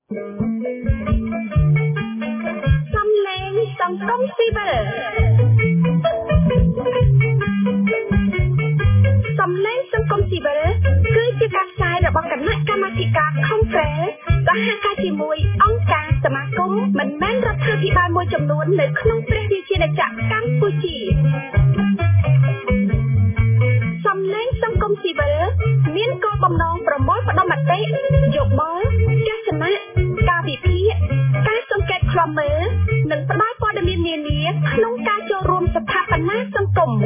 សំឡេងសង្គមស៊ីវិលសំឡេងសង្គមស៊ីវិលគឺជាការផ្សាយរបស់គណៈកម្មាធិការ Conference សហការជាមួយអង្គការសមាគមមិនមែនរដ្ឋាភិបាលមួយចំនួននៅក្នុងព្រះរាជាណាចក្រកម្ពុជាសំឡេងសង្គមស៊ីវិលមានគោលបំណងប្រមូលផ្ដុំមតិយោបល់ទស្សនៈការវិភាគការសង្កេតឃ្លាំមើលនិងផ្តល់ព័ត៌មាននានាក្នុងការចូលរួមស្ថាបនាសង្គម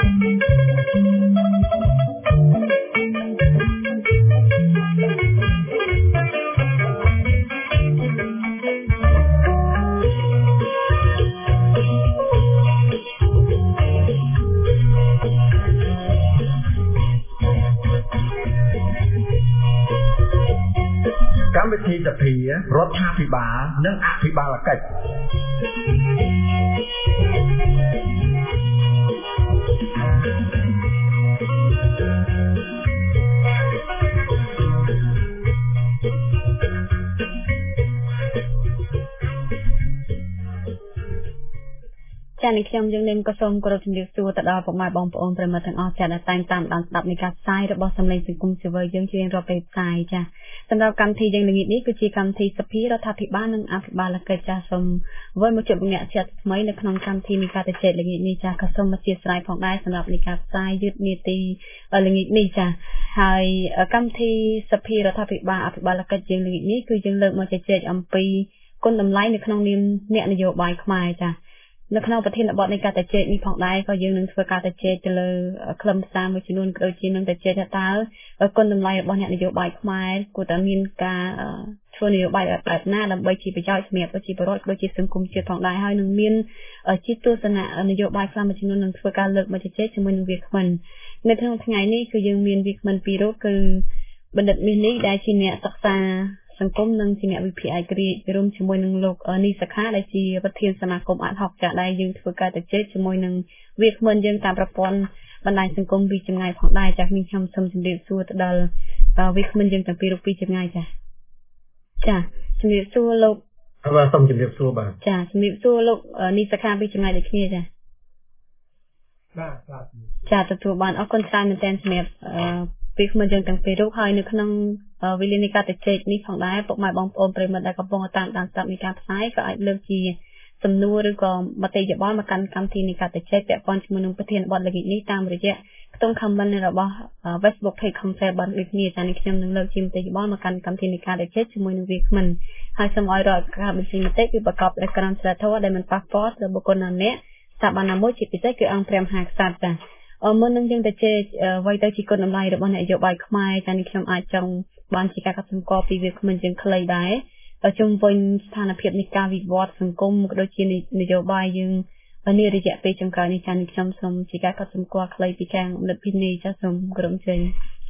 កម្មវិធីសភារដ្ឋាភិបាលនិងអភិបាលកិច្ចចា៎នេះខ្ញុំយើងនឹងក៏សូមគោរពជំរាបសួរទៅដល់ពុកម៉ែបងប្អូនប្រិមត្តទាំងអស់ចា៎ដែលតែងតាមដានស្ដាប់នៃការផ្សាយរបស់សំឡេងសង្គមស៊ីវិលយើងជារៀងរាល់ពេលផ្សាយចា៎សម្រាប់កម្មវិធីយើងល្ងាចនេះគឺជាកម្មវិធីសភារដ្ឋាភិបាលនិងអភិបាលកិច្ចចា៎សូមវិលមកជួបអ្នកជាថ្មីនៅក្នុងកម្មវិធីនៃការទៅជែកល្ងាចនេះចា៎ក៏សូមអធិស្ឋានផងដែរសម្រាប់នៃការផ្សាយយឺតនាទីល្ងាចនេះចា៎ហើយកម្មវិធីសភារដ្ឋាភិបាលអភិបាលកិច្ចយើងល្ងាចនេះគឺយើងលើកមកជជែកអំពីគុណតម្លៃនៅក្នុងនាមអ្នកនយោបាយខ្មែរចា៎នៅក្នុងប្រធានបទនៃការទៅជែកនេះផងដែរក៏យើងនឹងធ្វើការទៅជែកទៅលើខ្លឹមសារមួយចំនួនក៏ដូចជានឹងទៅជែកថាតើគុណតម្លៃរបស់អ្នកនយោបាយខ្មែរគួរតែមានការធ្វើនយោបាយបែបណាដើម្បីជាប្រយោជន៍សម្រាប់ប្រជាពលរដ្ឋក៏ដូចជាសង្គមជាតិផងដែរហើយនឹងមានជាទស្សនៈនយោបាយខ្លះមួយចំនួននឹងធ្វើការលើកមកជជែកជាមួយនឹងវាគ្មិននៅក្នុងថ្ងៃនេះគឺយើងមានវាគ្មិនពីររូបគឺបណ្ឌិតមាសនេះដែលជាអ្នកសិក្សាសង្គមនិងជាអ្នកវិភាគឯករាជ្យរួមជាមួយនឹងលោកនីសខាដែលជាប្រធានសមាគមអាត់ហុកចាស់ដែលយើងធ្វើការទៅជែកជាមួយនឹងវាគ្មិនយើងតាមប្រព័ន្ធបណ្ដាញសង្គមពីចម្ងាយផងដែរចាស់នេះខ្ញុំសូមជម្រាបសួរទៅដល់វាគ្មិនយើងទាំងពីររូបពីចម្ងាយចាស់ចាជម្រាបសួរលោកបាទសូមជម្រាបសួរបាទចាជម្រាបសួរលោកនីសខាពីចម្ងាយដូចគ្នាចាបាទចាទទួលបានអរគុណច្រើនមែនទែនសម្រាប់ពីគ្មិនយើងទាំងពីររូបហើយនៅក្នុងវិលានៃការទៅជែកនេះផងដែរពុកម៉ែបងប្អូនប្រិយមិត្តដែលកំពុងតាមដានស្ដាប់នៃការផ្សាយក៏អាចលើកជាសំណួរឬក៏មតិយោបល់មកកាន់កម្មវិធីនៃការទៅជែកពាក់ព័ន្ធជាមួយនឹងប្រធានបទល្ងាចនេះតាមរយៈខ្ទង់ comment របស់ Facebook page Conference បានដូចគ្នាចា៎នេះខ្ញុំនឹងលើកជាមតិយោបល់មកកាន់កម្មវិធីនៃការទៅជែកជាមួយនឹងវាគ្មិនហើយសូមឲ្យរដ្ឋការបញ្ចេញមតិគឺប្រកបដោយក្រមសីលធម៌ដែលមិនប៉ះពាល់ទៅបុគ្គលណាម្នាក់ស្ថាប័នណាមួយជាពិសេសគឺអង្គព្រះមហាក្សត្រចា៎មុននឹងយើងទៅជែកអ្វីទៅជាគុណតម្លៃរបស់អ្នកនយោបាយខ្មែរចា៎នេះខ្ញុំអាចចង់បានជាការកត់សម្គាល់ពីវាគ្មិនយើងខ្លីដែរជុំវិញស្ថានភាពនៃការវិវត្តសង្គមក៏ដូចជានយោបាយយើងនារយៈពេលចុងក្រោយនេះចា៎នេះខ្ញុំសូមជាការកត់សម្គាល់ខ្លីពីខាងបណ្ឌិតភីនីចា៎សូមក្រុមជ័យ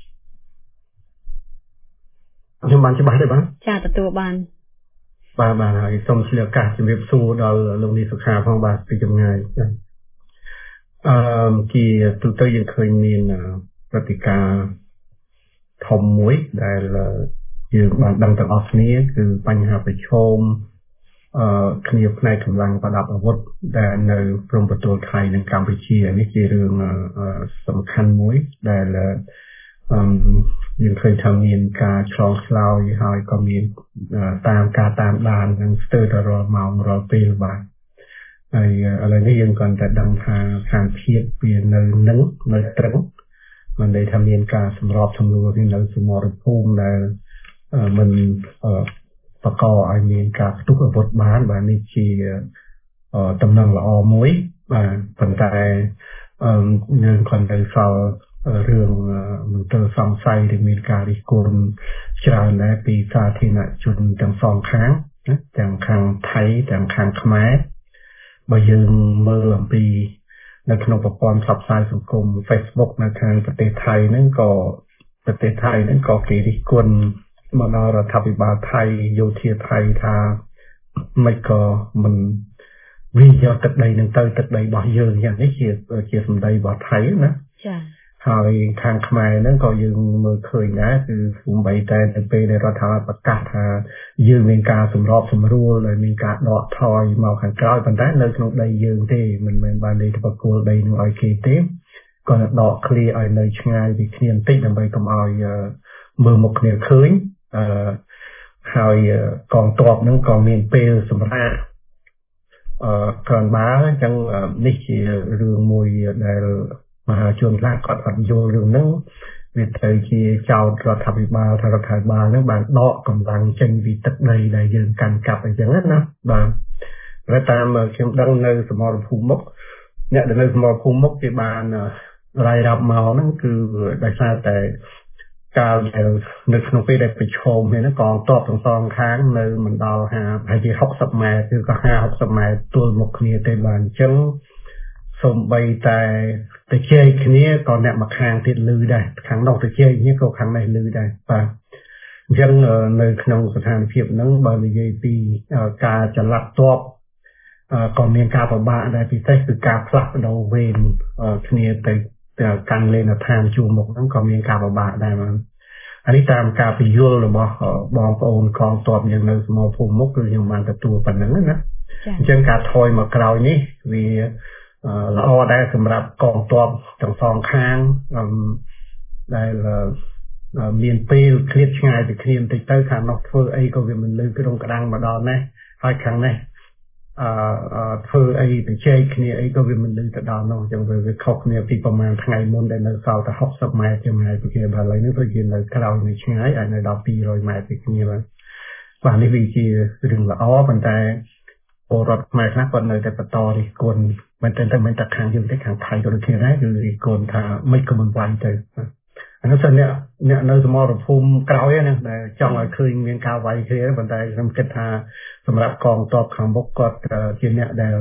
ខ្ញុំបានច្បាស់ទេបាទចាទទួលបានបាទហើយសូមឆ្លៀកឱកាសជម្រាបសួរដល់លោកនីសុខាផងបាទពីចម្ងាយចា៎ជាទូទៅយើងឃើញមានព្រឹត្តិការណ៍ធំមួយដែលយើងបានដឹងទាំងអស់គ្នាគឺបញ្ហាប្រឈមគ្នាផ្នែកកម្លាំងប្រដាប់អាវុធដែលនៅព្រំប្រទល់ថៃនិងកម្ពុជានេះជារឿងសំខាន់មួយដែលយើងឃើញថាមានការឆ្លងឆ្លើយហើយក៏មានតាមដាននិងស្ទើរតែរាល់ម៉ោងរាល់ពេលបាទហើយឥឡូវនេះយើងគាត់តែដឹងថាស្ថានភាពវានៅត្រឹងមិនន័យថាមានការសម្របសម្រួលនៅសមរភូមិដែលមិនបកកឲ្យមានការផ្ទុះអាវុធបានបាទនេះជាដំណឹងល្អមួយបាទប៉ុន្តែយើងគាត់ទៅសល់រឿងមន្ទិលសង្ស័យដែលមានការរិះគន់ច្រើនដែរពីសាធារណជនទាំងសងខាងទាំងខាងថៃទាំងខាងខ្មែរបើយើងមើលអំពីនៅក្នុងប្រព័ន្ធផ្សព្វផ្សាយសង្គម Facebook នៅខាងប្រទេសថៃហ្នឹងក៏គេរិះគន់មកដល់រដ្ឋាភិបាលថៃយោធាថៃថាមិនក៏មិនវាយកទឹកដីនឹងទៅទឹកដីរបស់យើងយ៉ាងនេះជាសម្ដីរបស់ថៃណាចាហើយខាងខ្មែរហ្នឹងក៏យើងមើលឃើញដែរគឺសូម្បីតែទៅពេលដែលរដ្ឋាភិបាលប្រកាសថាយើងមានការសម្របសម្រួលហើយមានការដកថយមកខាងក្រោយប៉ុន្តែនៅក្នុងដីយើងទេមិនមែនបានលេខបកគោលដីនោះឲ្យគេទេក៏ដកឃ្លាឲ្យនៅឆ្ងាយពីគ្នាបន្តិចដើម្បីកុំឲ្យមើលមុខគ្នាឃើញហើយកងទ័ពហ្នឹងក៏មានពេលសម្រាប់ក្រនបាអញ្ចឹងនេះជារឿងមួយដែលមហាជនខ្លះគាត់អត់យល់រឿងហ្នឹងវាត្រូវជាចោតរដ្ឋាភិបាលថារដ្ឋាភិបាលហ្នឹងបានដកកម្លាំងចេញពីទឹកដីដែលយើងកាន់កាប់អញ្ចឹងណាបាទតែតាមខ្ញុំដឹងនៅសមរភូមិមុខអ្នកដែលនៅសមរភូមិមុខគេបានរាយរាប់មកហ្នឹងគឺដោយសារតែកាលនៅក្នុងពេលដែលប្រឈមហ្នឹងកងទ័ពទាំងសងខាងនៅមិនដល់ប្រហែលជា60ម៉ែត្រគឺក៏50-60ម៉ែត្រទល់មុខគ្នាទេបានអញ្ចឹងសូម្បីតែទៅជែកគ្នាក៏អ្នកមកខាងទៀតលឺដែរខាងនោះទៅជែកគ្នាក៏ខាងនេះលឺដែរបាទអញ្ចឹងនៅក្នុងស្ថានភាពហ្នឹងបើនិយាយពីការចល័តទ័ពក៏មានការពិបាកដែរពិសេសគឺការផ្លាស់ប្ដូរវេនគ្នាទៅកាន់លេនដ្ឋានជួរមុខហ្នឹងក៏មានការពិបាកដែរបាទអានេះតាមការពន្យល់របស់បងប្អូនកងទ័ពយើងនៅសមរភូមិមុខគឺខ្ញុំបានទទួលប៉ុណ្ណឹងណាអញ្ចឹងការថយមកក្រោយនេះវាល្អដែរសម្រាប់កងទ័ពទាំងសងខាងដែលមានពេលឃ្លាតឆ្ងាយពីគ្នាបន្តិចទៅខាងនោះធ្វើអីក៏វាមិនលឺក្នុងក្តាំងមកដល់នេះហើយខាងនេះធ្វើអីទៅជែកគ្នាអីក៏វាមិនលឺទៅដល់នោះអញ្ចឹងវាខុសគ្នាពីប្រហែលថ្ងៃមុនដែលនៅសល់តែ60ម៉ែត្រជាងហើយពីគ្នាបាទឥឡូវនេះដូចជានៅក្រោយនៅឆ្ងាយអាចនៅដល់200ម៉ែត្រពីគ្នាបាទនេះវាជារឿងល្អប៉ុន្តែពលរដ្ឋខ្មែរខ្លះគាត់នៅតែបន្តរិះគន់មិនតែខាងយើងទេខាងថៃក៏ដូចគ្នាដែរគឺរិះគន់ថាមិនក៏មិនវាយទៅអានោះសិនអ្នកនៅសមរភូមិក្រោយហ្នឹងដែលចង់ឲ្យឃើញមានការវាយគ្នាប៉ុន្តែខ្ញុំគិតថាសម្រាប់កងទ័ពខាងមុខគាត់ជាអ្នកដែល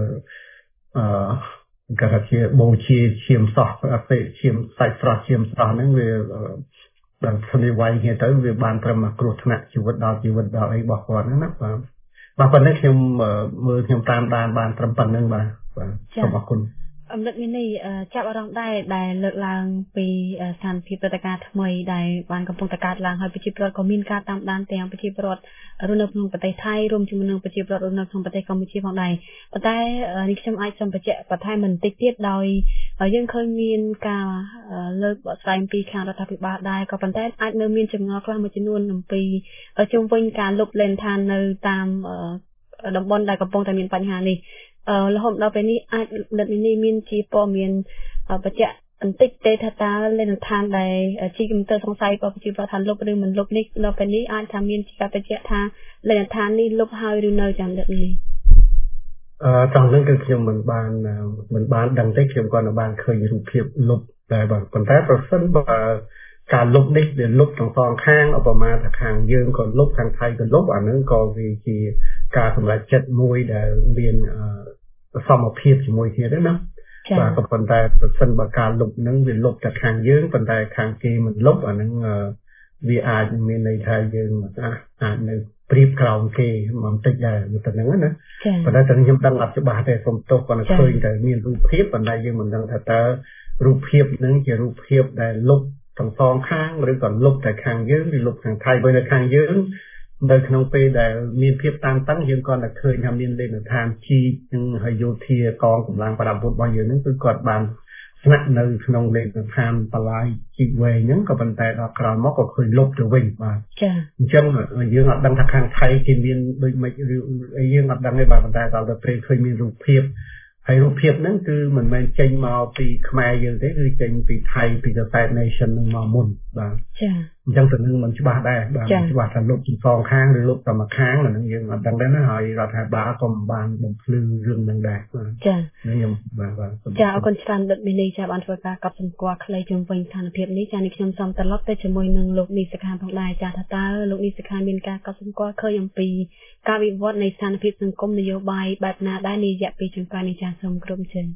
គេថាជាបូជាឈាមសោះអតិឈាមសាច់ស្រស់ឈាមស្រស់ហ្នឹងវាដល់ស្នេហ៍វាយគ្នាទៅវាបានត្រឹមគ្រោះថ្នាក់ជីវិតដល់អីរបស់គាត់ហ្នឹងណាបាទប៉ុណ្ណឹងខ្ញុំមើលខ្ញុំតាមដានបានត្រឹមប៉ុណ្្នឹងបាទសូមអរគុណអមរិតមីនីចាប់អារម្មណ៍ដែរដែលលើកឡើងពីស្ថានភាពព្រឹត្តិការណ៍ថ្មីដែលបានកំពុងតែកើតឡើងហើយប្រជាពលរដ្ឋក៏មានការតាមដានទាំងប្រជាពលរដ្ឋរស់នៅក្នុងប្រទេសថៃរួមជាមួយនឹងប្រជាពលរដ្ឋរស់នៅក្នុងប្រទេសកម្ពុជាផងដែរប៉ុន្តែនេះខ្ញុំអាចសូមបញ្ជាក់បន្ថែមបន្តិចទៀតដោយយើងឃើញមានការលើកបកស្រាយពីខាងរដ្ឋាភិបាលដែរក៏ប៉ុន្តែអាចនៅមានចម្ងល់ខ្លះមួយចំនួនអំពីជុំវិញការលុបលេនឋាននៅតាមតំបន់ដែលកំពុងតែមានបញ្ហានេះរហូតដល់ពេលនេះអាចលទ្ធនេះមានជាព័ត៌មានបញ្ជាក់បន្តិចទេថាតើលេនឋានដែលជីគំទ័រសង្ស័យរបស់ប្រជាពលរដ្ឋថាលុបឬមិនលុបនេះដល់ពេលនេះអាចថាមានជាការបញ្ជាក់ថាលេនឋាននេះលុបហើយឬនៅចាំលទ្ធនេះត្រង់ហ្នឹងគឺខ្ញុំមិនបានដឹងទេខ្ញុំគាត់នៅបានឃើញរូបភាពលុបតែបាទប៉ុន្តែប្រសិនបើការលុបនេះវាលុបទាំងសងខាងឧបមាថាខាងយើងក៏លុបខាងថៃក៏លុបអាហ្នឹងក៏វាជាការសម្រេចចិត្តមួយដែលមានសមភាពជាមួយគ្នាដែរណាបាទក៏ប៉ុន្តែប្រសិនបើការលុបហ្នឹងវាលុបតែខាងយើងប៉ុន្តែខាងគេមិនលុបអាហ្នឹងវាអាចមានន័យថាយើងអាចនៅព្រៀបក្រោមគេបន្តិចដែរទៅហ្នឹងណាប៉ុន្តែខ្ញុំដឹងអត់ច្បាស់ទេសូមទោសគាត់ឃើញតែមានរូបភាពប៉ុន្តែយើងមិនដឹងថាតើរូបភាពហ្នឹងជារូបភាពដែលលុបទាំងសងខាងឬក៏លុបតែខាងយើងឬលុបខាងថៃបើនៅខាងយើងនៅក្នុងពេលដែលមានភាពតានតឹងយើងក៏តែឃើញថាមានលេខដ្ឋានជីនិងហើយយោធាកងកម្លាំងប្រដាប់អាវុធរបស់យើងហ្នឹងគឺគាត់បានស្នាក់នៅក្នុងលេខដ្ឋានបលាយជីវែងហ្នឹងក៏ប៉ុន្តែដល់ក្រោយមកក៏ឃើញលុបទៅវិញបាទចាអញ្ចឹងយើងអត់ដឹងថាខាងថៃគេមានដូចម៉េចឬអីយើងអត់ដឹងទេបាទប៉ុន្តែដល់ទៅពេលឃើញមានរូបភាពហើយរូបភាពហ្នឹងគឺមិនមែនចេញមកពីខ្មែរយើងទេគឺចេញពីថៃពី The Third Nation នឹងមកមុនបាទចាអញ្ចឹងទៅនឹងមិនច្បាស់ដែរបាទច្បាស់ថាលុបទាំងសងខាងឬលុបតែមួយខាងហ្នឹងយើងអត់ដឹងដែរណាហើយរដ្ឋាភិបាលក៏មិនបានបំភ្លឺរឿងហ្នឹងដែរបាទចាខ្ញុំបាទចាអរគុណច្រើនលោកមីនីចាបានធ្វើការកត់សម្គាល់ខ្លីជុំវិញស្ថានភាពនេះចានេះខ្ញុំសូមត្រឡប់ទៅជាមួយនឹងលោកនីសខាផងដែរចាថាតើលោកនីសខាមានការកត់សម្គាល់ឃើញអំពីការវិវត្តនៃស្ថានភាពសង្គមនយោបាយបែបណាដែរនារយៈពេលចុងក្រោយនេះចាសូមក្រុមជើង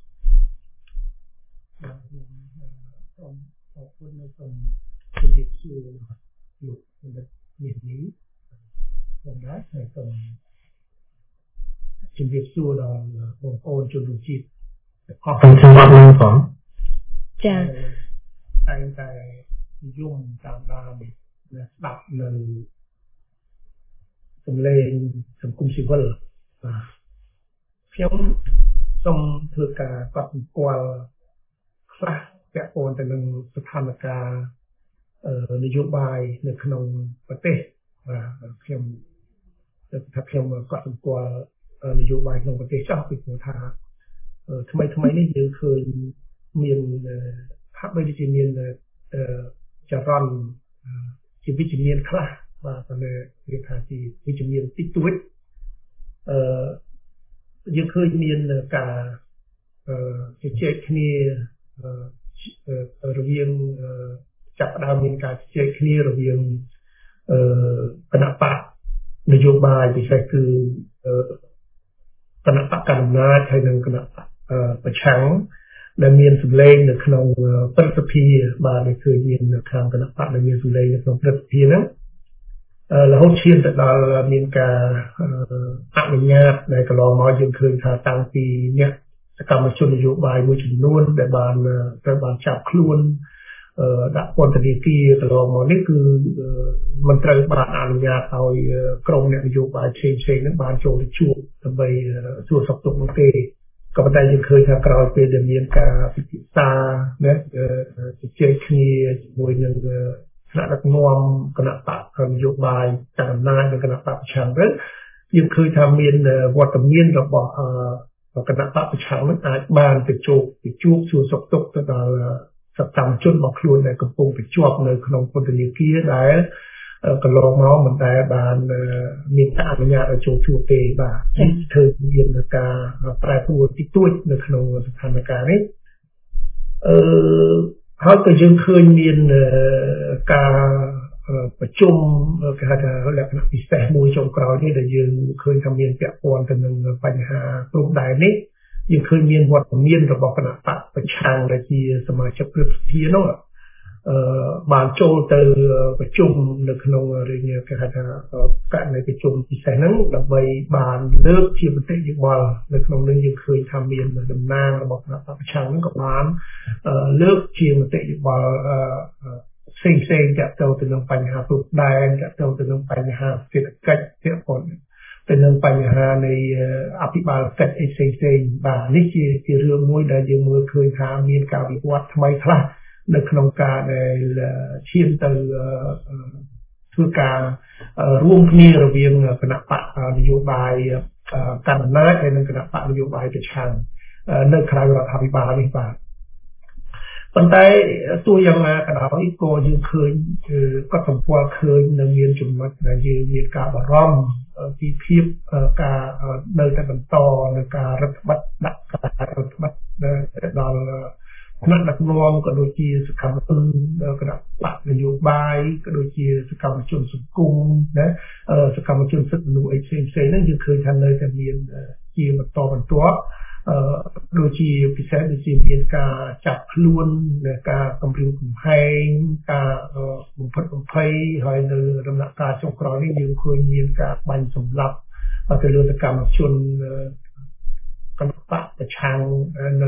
សូមអរគុណនៅសូមជម្រាបសួរលោកបណ្ឌិតមាសនេះខ្ញុំដែរហើយសូមជម្រាបសួរដល់បងប្អូនជនរួមជាតិអរគុណសម្រាប់លោកផងចាតែងតែនិយមតាមដានស្ដាប់នៅសំឡេងសង្គមស៊ីវិលខ្ញុំសូមធ្វើការកត់សម្គាល់ខ្លះពាក់ព័ន្ធទៅនឹងស្ថានភាពនយោបាយនៅក្នុងប្រទេសបាទខ្ញុំថាខ្ញុំកត់សម្គាល់នយោបាយក្នុងប្រទេសចោះពីព្រោះថាថ្មីនេះយើងឃើញមានហាក់បីដូចជាមានចរន្តជាវិជ្ជមានខ្លះបាទតែនិយាយថាជាវិជ្ជមានតិចតួចយើងឃើញមានការជជែកគ្នារវាងចាប់ដើមមានការជជែកគ្នារវាងគណៈបកនយោបាយពិសេសគឺគណៈបកកណ្ដាលអំណាចហើយនិងគណៈបកប្រឆាំងដែលមានសម្លេងនៅក្នុងព្រឹទ្ធសភាបាទដែលឃើញមានខាងគណៈបកដែលមានសម្លេងនៅក្នុងព្រឹទ្ធសភាហ្នឹងរហូតឈានទៅដល់មានការអនុញ្ញាតដែលកន្លងមកយើងឃើញថាតាំងពីអ្នកសកម្មជននយោបាយមួយចំនួនដែលត្រូវបានចាប់ខ្លួនដាក់ពន្ធនាគារកន្លងមកនេះគឺមិនត្រូវបានអនុញ្ញាតឲ្យក្រុមអ្នកនយោបាយផ្សេងៗហ្នឹងបានចូលទៅជួបដើម្បីសួរសុខទុក្ខនោះទេក៏ប៉ុន្តែយើងឃើញថាក្រោយពេលដែលមានការពិភាក្សាណាជជែកគ្នាជាមួយនឹងថ្នាក់ដឹកនាំគណៈបកនយោបាយតាមអំណាចនិងគណៈបកប្រឆាំងទៅយើងឃើញថាមានវត្តមានរបស់គណៈបកប្រឆាំងនឹងអាចបានទៅជួបសួរសុខទុក្ខទៅដល់សកម្មជនរបស់ខ្លួនដែលកំពុងប្រជាប់នៅក្នុងពន្ធនាគារដែលកន្លងមកមិនដែលបានមានការអនុញ្ញាតឲ្យចូលជួបទេបាទនេះគឺមានការប្រែប្រួលតិចតួចនៅក្នុងស្ថានភាពនេះហើយក៏យើងឃើញមានការប្រជុំគេហៅថាលក្ខណៈពិសេសមួយចុងក្រោយនេះដែលយើងឃើញថាមានពាក់ព័ន្ធទៅនឹងបញ្ហាព្រំដែននេះយើងឃើញមានវត្តមានរបស់គណៈបកប្រឆាំងដែលជាសមាជិកព្រឹទ្ធសភានោះបានចូលទៅប្រជុំនៅក្នុងរឿងគេហៅថាករណីប្រជុំពិសេសហ្នឹងដើម្បីបានលើកជាមតិយោបល់នៅក្នុងនឹងយើងឃើញថាមានតំណាងរបស់គណៈបកប្រឆាំងហ្នឹងក៏បានលើកជាមតិយោបល់ផ្សេងតាក់ទងទៅនឹងបញ្ហាព្រំដែនតាក់ទងទៅនឹងបញ្ហាសេដ្ឋកិច្ចពាក់ព័ន្ធទៅនឹងបញ្ហានៃអភិបាលកិច្ចផ្សេងបាទនេះជារឿងមួយដែលយើងមើលឃើញថាមានការវិវត្តថ្មីខ្លះនៅក្នុងការដែលឈានទៅធ្វើការរួមគ្នារវាងគណៈបកនយោបាយកណ្ដាលអំណាចហើយនិងគណៈបកនយោបាយប្រឆាំងនៅក្រៅរដ្ឋាភិបាលនេះបាទប៉ុន្តែទោះយ៉ាងណាក៏ដោយក៏យើងឃើញក៏សម្គាល់ឃើញនៅមានចំណុចដែលយើងមានការបារម្ភពីភាពការនៅតែបន្តនៅការរដ្ឋបတ်ដាក់ការរដ្ឋបတ်ដល់ថ្នាក់ដឹកនាំក៏ដូចជាសកម្មជនគណៈបកនយោបាយក៏ដូចជាសកម្មជនសង្គមណាសកម្មជនសិទ្ធិមនុស្សផ្សេងហ្នឹងយើងឃើញថានៅតែមានជាបន្តបន្ទាប់ដូចជាពិសេសដូចជាមានការចាប់ខ្លួននិងការគំរាមកំហែងការបំផិតបំភ័យហើយនៅដំណាក់កាលចុងក្រោយនេះយើងឃើញមានការបាញ់សម្លាប់ទៅលើសកម្មជនគណៈបកប្រឆាំងនៅ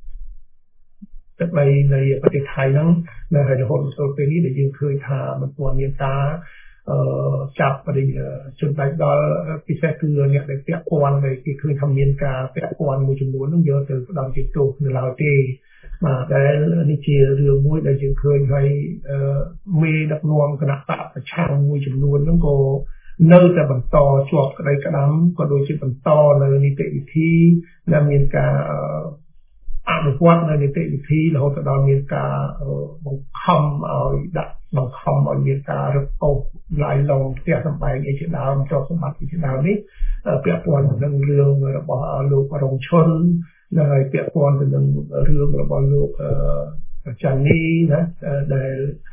តែនៃប្រទេសថៃហ្នឹងនៅរហូតដល់ពេលនេះដែលយើងឃើញថាមិនទាន់មានការចាប់ជនដៃដល់ពិសេសគឺអ្នកដែលពាក់ព័ន្ធដែលគេឃើញថាមានការពាក់ព័ន្ធមួយចំនួនហ្នឹងយកទៅផ្ដន់ជាទោសនៅឡើយទេបាទដែលនេះជារឿងមួយដែលយើងឃើញហើយមេដឹកនាំគណៈបកប្រឆាំងមួយចំនួនហ្នឹងក៏នៅតែបន្តជាប់ក្តីក្តាំក៏ដូចជាបន្តនៅនីតិវិធីដែលមានការអនុវត្តនៅនីតិវិធីរហូតដល់មានការបង្ខំឲ្យមានការរឹបអូសឡាយឡងផ្ទះសម្បែងអីជាដើមទ្រព្យសម្បត្តិជាដើមនេះពាក់ព័ន្ធនឹងរឿងរបស់លោករងឈុនហើយពាក់ព័ន្ធទៅនឹងរឿងរបស់លោកចាន់នីណាដែល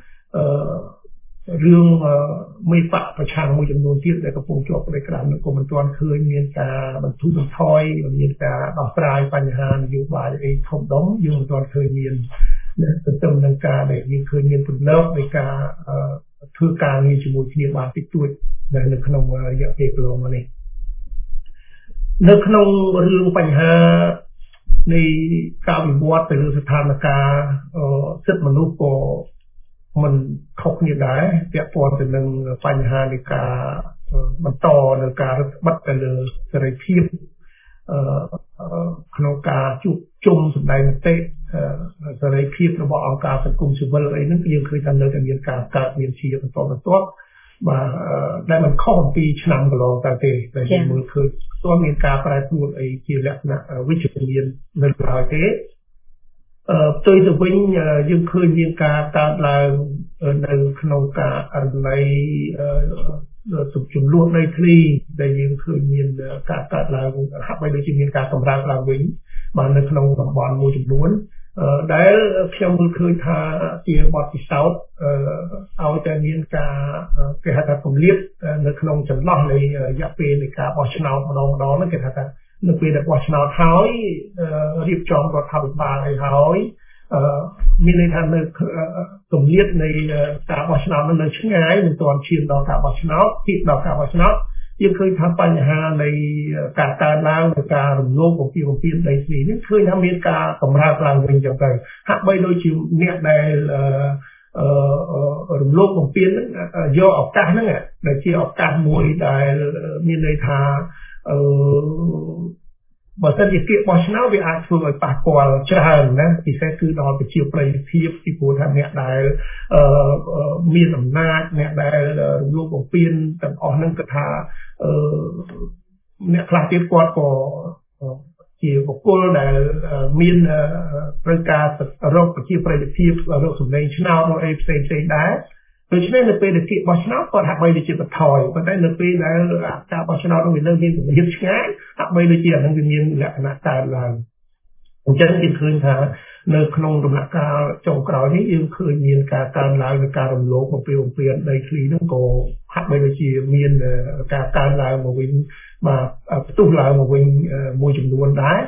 រឿងមេបកប្រឆាំងមួយចំនួនទៀតដែលកំពុងជាប់ក្តីក្តាំនឹងក៏មិនទាន់ឃើញមានការបន្ធូរបន្ថយមានការដោះស្រាយបញ្ហានយោបាយអីធំដុំយើងមិនទាន់ឃើញមានទន្ទឹមនឹងការដែលយើងឃើញមានទម្លាប់នៃការធ្វើការងារជាមួយគ្នាបានតិចតួចនៅក្នុងរយៈពេលកន្លងមកនេះនៅក្នុងរឿងបញ្ហានៃការវិវត្តទៅលើស្ថានភាពសិទ្ធិមនុស្សក៏មិនខុសគ្នាដែរពាក់ព័ន្ធទៅនឹងបញ្ហានៃការបន្តនៅការរឹតបន្តឹងទៅលើសេរីភាពក្នុងការជួបជុំសម្ដែងមតិសេរីភាពរបស់អង្គការសង្គមស៊ីវិលអីហ្នឹងយើងឃើញថានៅតែមានការកើតមានជាបន្តបន្ទាប់បាទដែលមិនខុសអំពីឆ្នាំកន្លងទៅទេតែយើងមើលឃើញស្ទើរមានការប្រែប្រួលអីជាលក្ខណៈវិជ្ជមាននៅឡើយទេផ្ទុយទៅវិញយើងឃើញមានការកើតឡើងនៅក្នុងការអនុម័យចំនួនដីធ្លីដែលយើងឃើញមានការកើតឡើងហាក់បីដូចជាមានការកម្រើកឡើងវិញបាទនៅក្នុងតំបន់មួយចំនួនដែលខ្ញុំមើលឃើញថាជាបទពិសោធន៍ឲ្យតែមានការគេហៅថាគម្លាតនៅក្នុងចន្លោះនៃរយៈពេលនៃការបោះឆ្នោតម្ដងហ្នឹងគេថានៅពេលដែលបោះឆ្នោតហើយរៀបចំរដ្ឋាភិបាលឲ្យហើយមានន័យថានៅគម្លាតនៃការបោះឆ្នោតនៅឆ្ងាយមិនទាន់ឈានដល់ការបោះឆ្នោតទៀតដល់ការបោះឆ្នោតយើងឃើញថាបញ្ហានៃការកើនឡើងនៃការរំលោភបំពានដីធ្លីនេះឃើញថាមានការកម្រើកឡើងវិញចឹងទៅហាក់បីដូចជាអ្នកដែលរំលោភបំពានហ្នឹងយកឱកាសហ្នឹងដែលជាឱកាសមួយដែលមានន័យថាបើសិនជាពាក្យបោះឆ្នោតវាអាចធ្វើឲ្យប៉ះពាល់ច្រើនណាពិសេសគឺដល់ប្រជាប្រិយភាពពីព្រោះថាអ្នកដែលមានអំណាចអ្នកដែលរំលោភបំពានទាំងអស់ហ្នឹងគឺថាអ្នកខ្លះទៀតគាត់ក៏ជាបុគ្គលដែលមានត្រូវការរកប្រជាប្រិយភាពរកសម្លេងឆ្នោតឬអីផ្សេងៗដែរដូច្នេះនៅពេលដែលគេបោះឆ្នោតគាត់ហាក់បីដូចជាបន្ថយប៉ុន្តែនៅពេលដែលការបោះឆ្នោតនោះវានៅមានកម្រិតឆ្ងាយហាក់បីដូចជាអានឹងវាមានលក្ខណៈកើនឡើងអញ្ចឹងយើងឃើញថានៅក្នុងដំណាក់កាលចុងក្រោយនេះយើងឃើញមានការកើនឡើងនៃការរំលោភបំពានដីធ្លីនោះក៏ហាក់បីដូចជាមានការកើនឡើងមកវិញបាទផ្ទុះឡើងមកវិញមួយចំនួនដែរ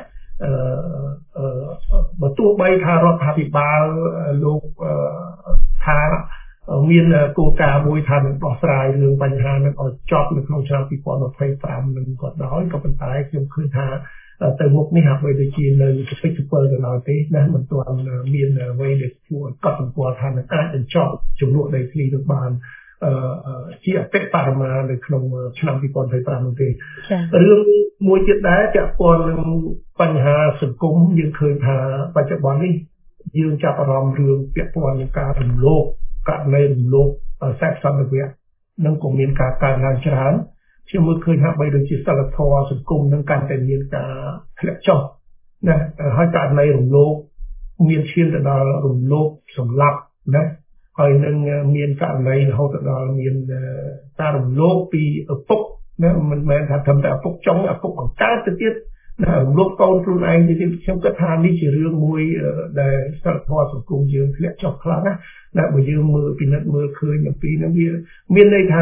បើទោះបីថារដ្ឋាភិបាលលោកថាមានគោលការណ៍មួយថានឹងដោះស្រាយរឿងបញ្ហានឹងឲ្យចប់នៅក្នុងឆ្នាំ2025នឹងក៏ដោយក៏ប៉ុន្តែខ្ញុំឃើញថាទៅមុខនេះហាក់បីដូចជានៅស្ពេចស្ពើទៅដល់ទេណាមិនទាន់មានអ្វីដែលគួរឲ្យកត់សម្គាល់ថានឹងអាចបញ្ចប់ចំនួនដីធ្លីនឹងបានជាអតិបរមានៅក្នុងឆ្នាំ2025នោះទេរឿងមួយទៀតដែរពាក់ព័ន្ធនឹងបញ្ហាសង្គមយើងឃើញថាបច្ចុប្បន្ននេះយើងចាប់អារម្មណ៍រឿងពាក់ព័ន្ធនឹងការរំលោភករណីរំលោភសេពសន្តិវៈនឹងក៏មានការកើនឡើងច្រើនខ្ញុំមើលឃើញហាក់បីដូចជាសិលធម៌សង្គមនឹងកាន់តែមានការធ្លាក់ចុះណាហើយករណីរំលោភមានឈានទៅដល់រំលោភសម្លាប់ណាហើយនឹងមានករណីរហូតដល់មានការរំលោភពីឪពុកណាមិនមែនថាត្រឹមតែឪពុកចុងឪពុកបង្កើតទៅទៀតរំលោភកូនខ្លួនឯងទៅទៀតខ្ញុំគិតថានេះជារឿងមួយដែលសិលធម៌សង្គមយើងធ្លាក់ចុះខ្លាំងណាបើយើងមើលពិនិត្យមើលឃើញអំពីនោះវាមានន័យថា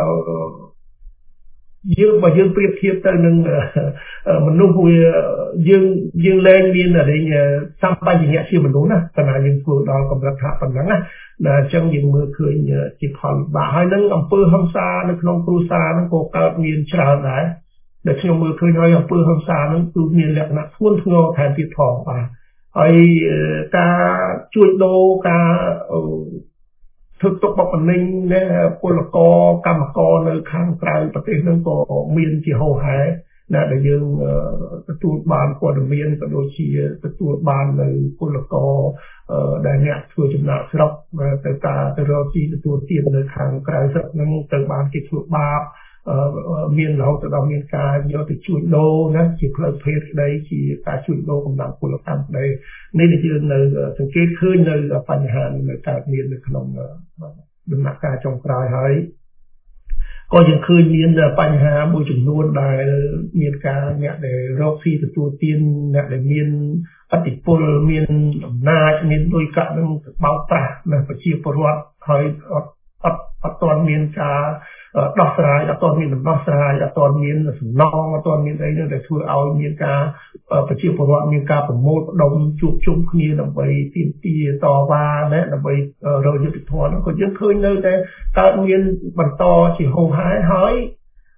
យើងបើយើងប្រៀបធៀបទៅនឹងមនុស្សវាយើងលែងមានអីសម្បញ្ញៈជាមនុស្សណាតែយើងធ្វើដល់កម្រិតថាប៉ុណ្ណឹងណាអញ្ចឹងយើងមើលឃើញជាផលវិបាកហើយនឹងអំពើហិង្សានៅក្នុងគ្រួសារហ្នឹងក៏កើតមានច្រើនដែរដែលខ្ញុំមើលឃើញហើយអំពើហិង្សាហ្នឹងគឺមានលក្ខណៈធ្ងន់ធ្ងរថែមទៀតផងបាទហើយការជួញដូរការធ្វើទុកបុកម្នេញពលករកម្មករនៅខាងក្រៅប្រទេសហ្នឹងក៏មានជាហូរហែដែលយើងទទួលបានព័ត៌មានក៏ដូចជាទទួលបាននៅពលករដែលអ្នកធ្វើចំណាកស្រុកទៅរកទីទទួលទាននៅខាងក្រៅស្រុកហ្នឹងទៅបានគេធ្វើបាបមានរហូតដល់មានការយកទៅជួញដូរណាជាផ្លូវភេទក្តីជាការជួញដូរកម្លាំងពលកម្មក្តីនេះយើងនៅសង្កេតឃើញនៅបញ្ហានៅកើតមាននៅក្នុងដំណាក់កាលចុងក្រោយហើយក៏យើងឃើញមានបញ្ហាមួយចំនួនដែលមានការអ្នកដែលរកស៊ីទទួលទានអ្នកដែលមានឥទ្ធិពលមានអំណាចមានលុយកាក់នឹងបោកប្រាស់ណាប្រជាពលរដ្ឋហើយអត់ទាន់មានការដោះស្រាយអត់ទាន់មានដំណោះស្រាយអត់ទាន់មានសំណងអត់ទាន់មានអីនោះដែលធ្វើឲ្យមានការប្រជាពលរដ្ឋមានការប្រមូលផ្ដុំជួបជុំគ្នាដើម្បីទាមទារតវ៉ាណាដើម្បីរកយុត្តិធម៌នោះក៏យើងឃើញនៅតែកើតមានបន្តជាហូរហែហើយ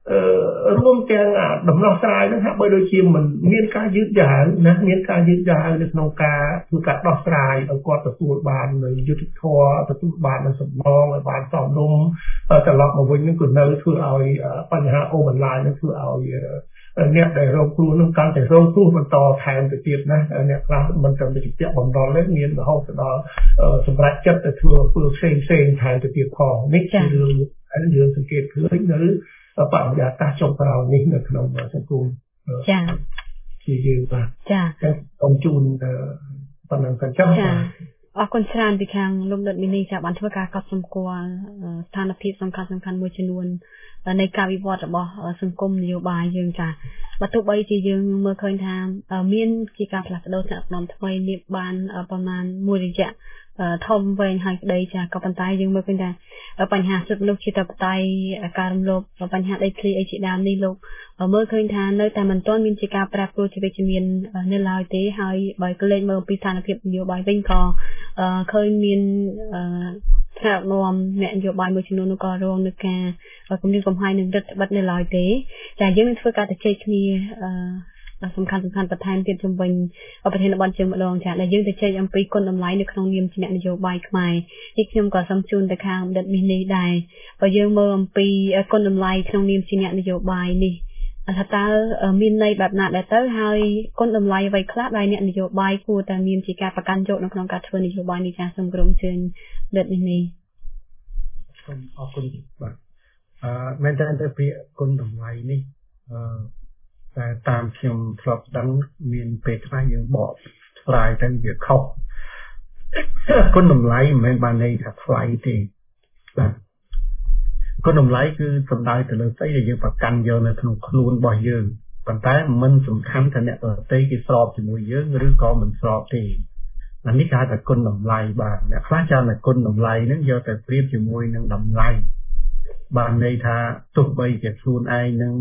រួមទាំងដំណោះស្រាយហ្នឹងហាក់បីដូចជាមិនមានការយឺតយ៉ាវណាមានការយឺតយ៉ាវនៅក្នុងការធ្វើការដោះស្រាយឲ្យគាត់ទទួលបាននៅយុត្តិធម៌ទទួលបាននៅសំណងឲ្យបានសមរម្យត្រឡប់មកវិញនឹងគឺនៅធ្វើឲ្យបញ្ហាអូបន្លាយនឹងធ្វើឲ្យអ្នកដែលរងគ្រោះនឹងកាន់តែរងគ្រោះបន្តថែមទៅទៀតណាអ្នកខ្លះមិនត្រឹមតែជាបំរុលទេមានរហូតដល់សម្រាប់ចិត្តទៅធ្វើអំពើផ្សេងថែមទៅទៀតផងនេះជារឿងសង្កេតឃើញនៅបរិយាកាសចុងក្រោយនេះនៅក្នុងសង្គមចាជាយើងបាទចាសូមជូនប៉ុណ្ណឹងសិនចាអរគុណច្រើនពីខាងលោកដិតមីនីចាបានធ្វើការកត់សម្គាល់ស្ថានភាពសំខាន់មួយចំនួននៃការវិវត្តរបស់សង្គមនយោបាយយើងចាបើទោះបីជាយើងមើលឃើញថាមានជាការផ្លាស់ប្ដូរថ្នាក់ដឹកនាំថ្មីនេះបានប្រមាណមួយរយៈធំវែងហើយក្តីចាក៏ប៉ុន្តែយើងមើលឃើញថាបញ្ហាសិទ្ធិមនុស្សជាតបតៃការរំលោភបញ្ហាដីធ្លីអីជាដើមនេះលោកមើលឃើញថានៅតែមិនទាន់មានជាការប្រែប្រួលជាវិជ្ជមាននៅឡើយទេហើយបើក្លែងមើលពីស្ថានភាពនយោបាយវិញក៏ឃើញមានថ្នាក់ដឹកនាំអ្នកនយោបាយមួយចំនួនក៏រងនឹងការគំរាមកំហែងនិងរដ្ឋបិទនៅឡើយទេចាយើងនឹងធ្វើការទៅជែកគ្នាសំខាន់បន្ថែមទៀតជំវិញប្រធានបទជើងម្ដងចាដែលយើងទៅជែកអំពីគុណតម្លៃនៅក្នុងនាមជាអ្នកនយោបាយខ្មែរនេះខ្ញុំក៏សូមជូនទៅខាងដិតមីនីដែរបើយើងមើលអំពីគុណតម្លៃក្នុងនាមជាអ្នកនយោបាយនេះថាតើមានន័យបែបណាដែរទៅហើយគុណតម្លៃអ្វីខ្លះដែលអ្នកនយោបាយគួរតែមានជាការប្រកាន់យកនៅក្នុងការធ្វើនយោបាយនេះចាសូមក្រុមជើងដិតមីនីសូមអរគុណបាទមែនតើទៅពាក្យគុណតម្លៃនេះតែតាមខ្ញុំធ្លាប់ដឹងមានពេលខ្លះយើងបកស្រាយទៅវាខុសគុណតម្លៃមិនមែនបានន័យថាថ្លៃទេបាទគុណតម្លៃគឺសំដៅទៅលើស្អីដែលយើងប្រកាន់យកនៅក្នុងខ្លួនរបស់យើងប៉ុន្តែមិនសំខាន់ថាអ្នកដទៃគេស្របជាមួយយើងឬក៏មិនស្របទេអានេះគេហៅថាគុណតម្លៃបាទអ្នកខ្លះចាំតែគុណតម្លៃហ្នឹងយកទៅប្រៀបជាមួយនឹងតម្លៃបានន័យថាទោះបីជាខ្លួនឯងនឹង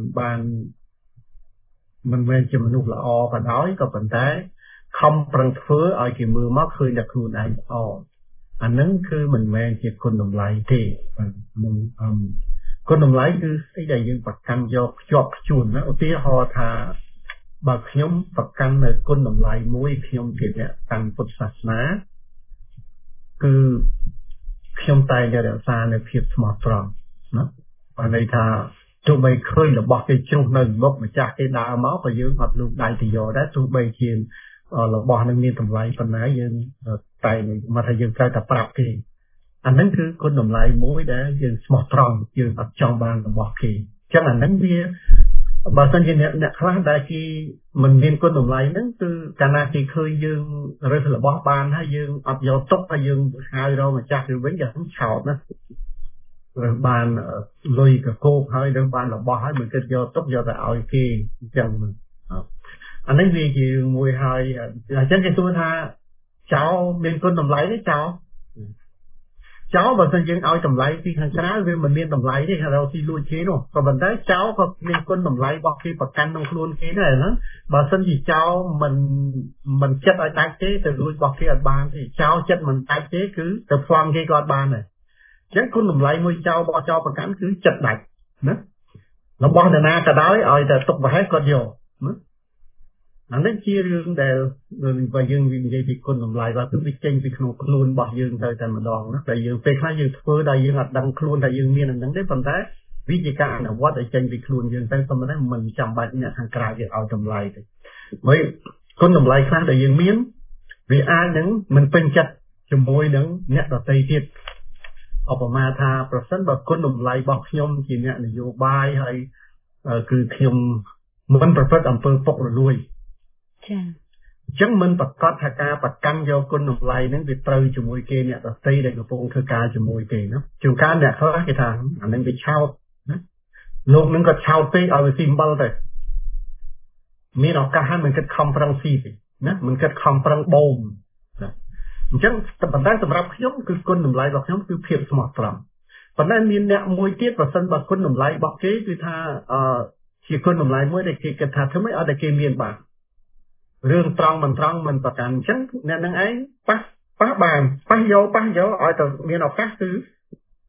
មិនមែនជាមនុស្សល្អក៏ដោយក៏ប៉ុន្តែខំប្រឹងធ្វើឲ្យគេមើលមកឃើញតែខ្លួនឯងល្អអាហ្នឹងគឺមិនមែនជាគុណតម្លៃទេនឹងគុណតម្លៃគឺស្អីដែលយើងប្រកាន់យកភ្ជាប់ខ្ជួនណាឧទាហរណ៍ថាបើខ្ញុំប្រកាន់នៅគុណតម្លៃមួយខ្ញុំជាអ្នកកាន់ពុទ្ធសាសនាគឺខ្ញុំតែងតែរក្សានៅភាពស្មោះត្រង់ណាបានន័យថាទោះបីឃើញរបស់គេជ្រុះនៅមុខម្ចាស់គេដើរមកក៏យើងអត់លូកដៃទៅយកដែរទោះបីជារបស់នឹងមានតម្លៃប៉ុណ្ណាយើងតែមកថាយើងត្រូវតែប្រាប់គេអាហ្នឹងគឺគុណតម្លៃមួយដែលយើងស្មោះត្រង់យើងអត់ចង់បានរបស់គេអញ្ចឹងអាហ្នឹងវាបើសិនជាអ្នកខ្លះដែលគេមិនមានគុណតម្លៃហ្នឹងគឺកាលណាគេឃើញយើងរើសរបស់បានហើយយើងអត់យកទុកហើយយើងហៅរកម្ចាស់ទៅវិញយ៉ាងឆោតណារើសបានលុយកកោបហើយរើសបានរបស់ហើយមិនគិតយកទុកយកទៅឲ្យគេអញ្ចឹងអានេះវាជាមួយហើយអញ្ចឹងគេសួរថាចោលមានគុណតម្លៃទេចោលបើសិនយើងឲ្យតម្លៃពីខាងក្រៅវាមិនមានតម្លៃទេគេរកទីលួចគេនោះក៏ប៉ុន្តែចោលក៏មានគុណតម្លៃរបស់គេប្រកាន់ក្នុងខ្លួនគេដែរណាបើសិនជាចោលមិនចិត្តឲ្យដាច់ទេទៅលួចរបស់គេអត់បានទេចោលចិត្តមិនដាច់ទេគឺទៅផ្លន់គេក៏អត់បានដែរអញ្ចឹងគុណតម្លៃមួយចោលរបស់ចោលប្រកាន់គឺចិត្តដាច់ណារបស់នរណាក៏ដោយឲ្យតែទុកប្រហែលគាត់យកណាអានេះជារឿងដែលបើយើងនិយាយពីគុណតម្លៃបាទគឺវាចេញពីក្នុងខ្លួនរបស់យើងទៅតែម្ដងណាតែយើងពេលខ្លះយើងធ្វើដែលយើងអត់ដឹងខ្លួនថាយើងមានអាហ្នឹងទេប៉ុន្តែវាជាការអនុវត្តឲ្យចេញពីខ្លួនយើងទៅប៉ុន្តែមិនចាំបាច់អ្នកខាងក្រៅគេឲ្យតម្លៃទេហើយគុណតម្លៃខ្លះដែលយើងមានវាអាចនឹងមិនពេញចិត្តជាមួយនឹងអ្នកដទៃទៀតឧបមាថាប្រសិនបើគុណតម្លៃរបស់ខ្ញុំជាអ្នកនយោបាយហើយគឺខ្ញុំមិនប្រព្រឹត្តអំពើពុករលួយចា៎អញ្ចឹងមិនប្រកាសថាការប្រកាន់យកគុណតម្លៃហ្នឹងវាត្រូវជាមួយគេអ្នកដទៃដែលកំពុងធ្វើការជាមួយគេណាជួនកាលអ្នកខ្លះគេថាអានឹងវាឆោតណាលោកនឹងក៏ឆោតពេកឲ្យវាស៊ីអំបិលទៅមានឱកាសហើយមិនគិតខំប្រឹងស៊ីទេណាមិនគិតខំប្រឹងបូមណាអញ្ចឹងប៉ុន្តែសម្រាប់ខ្ញុំគឺគុណតម្លៃរបស់ខ្ញុំគឺភាពស្មោះត្រង់ប៉ុន្តែមានអ្នកមួយទៀតប្រសិនបើគុណតម្លៃរបស់គេគឺថាជាគុណតម្លៃមួយដែលគេគិតថាធ្វើម៉េចឲ្យតែគេមានបានរឿងត្រង់មិនត្រង់មិនប្រកាន់អញ្ចឹងអ្នកនឹងឯងប៉ះបានប៉ះយកឲ្យទៅមានឱកាសគឺ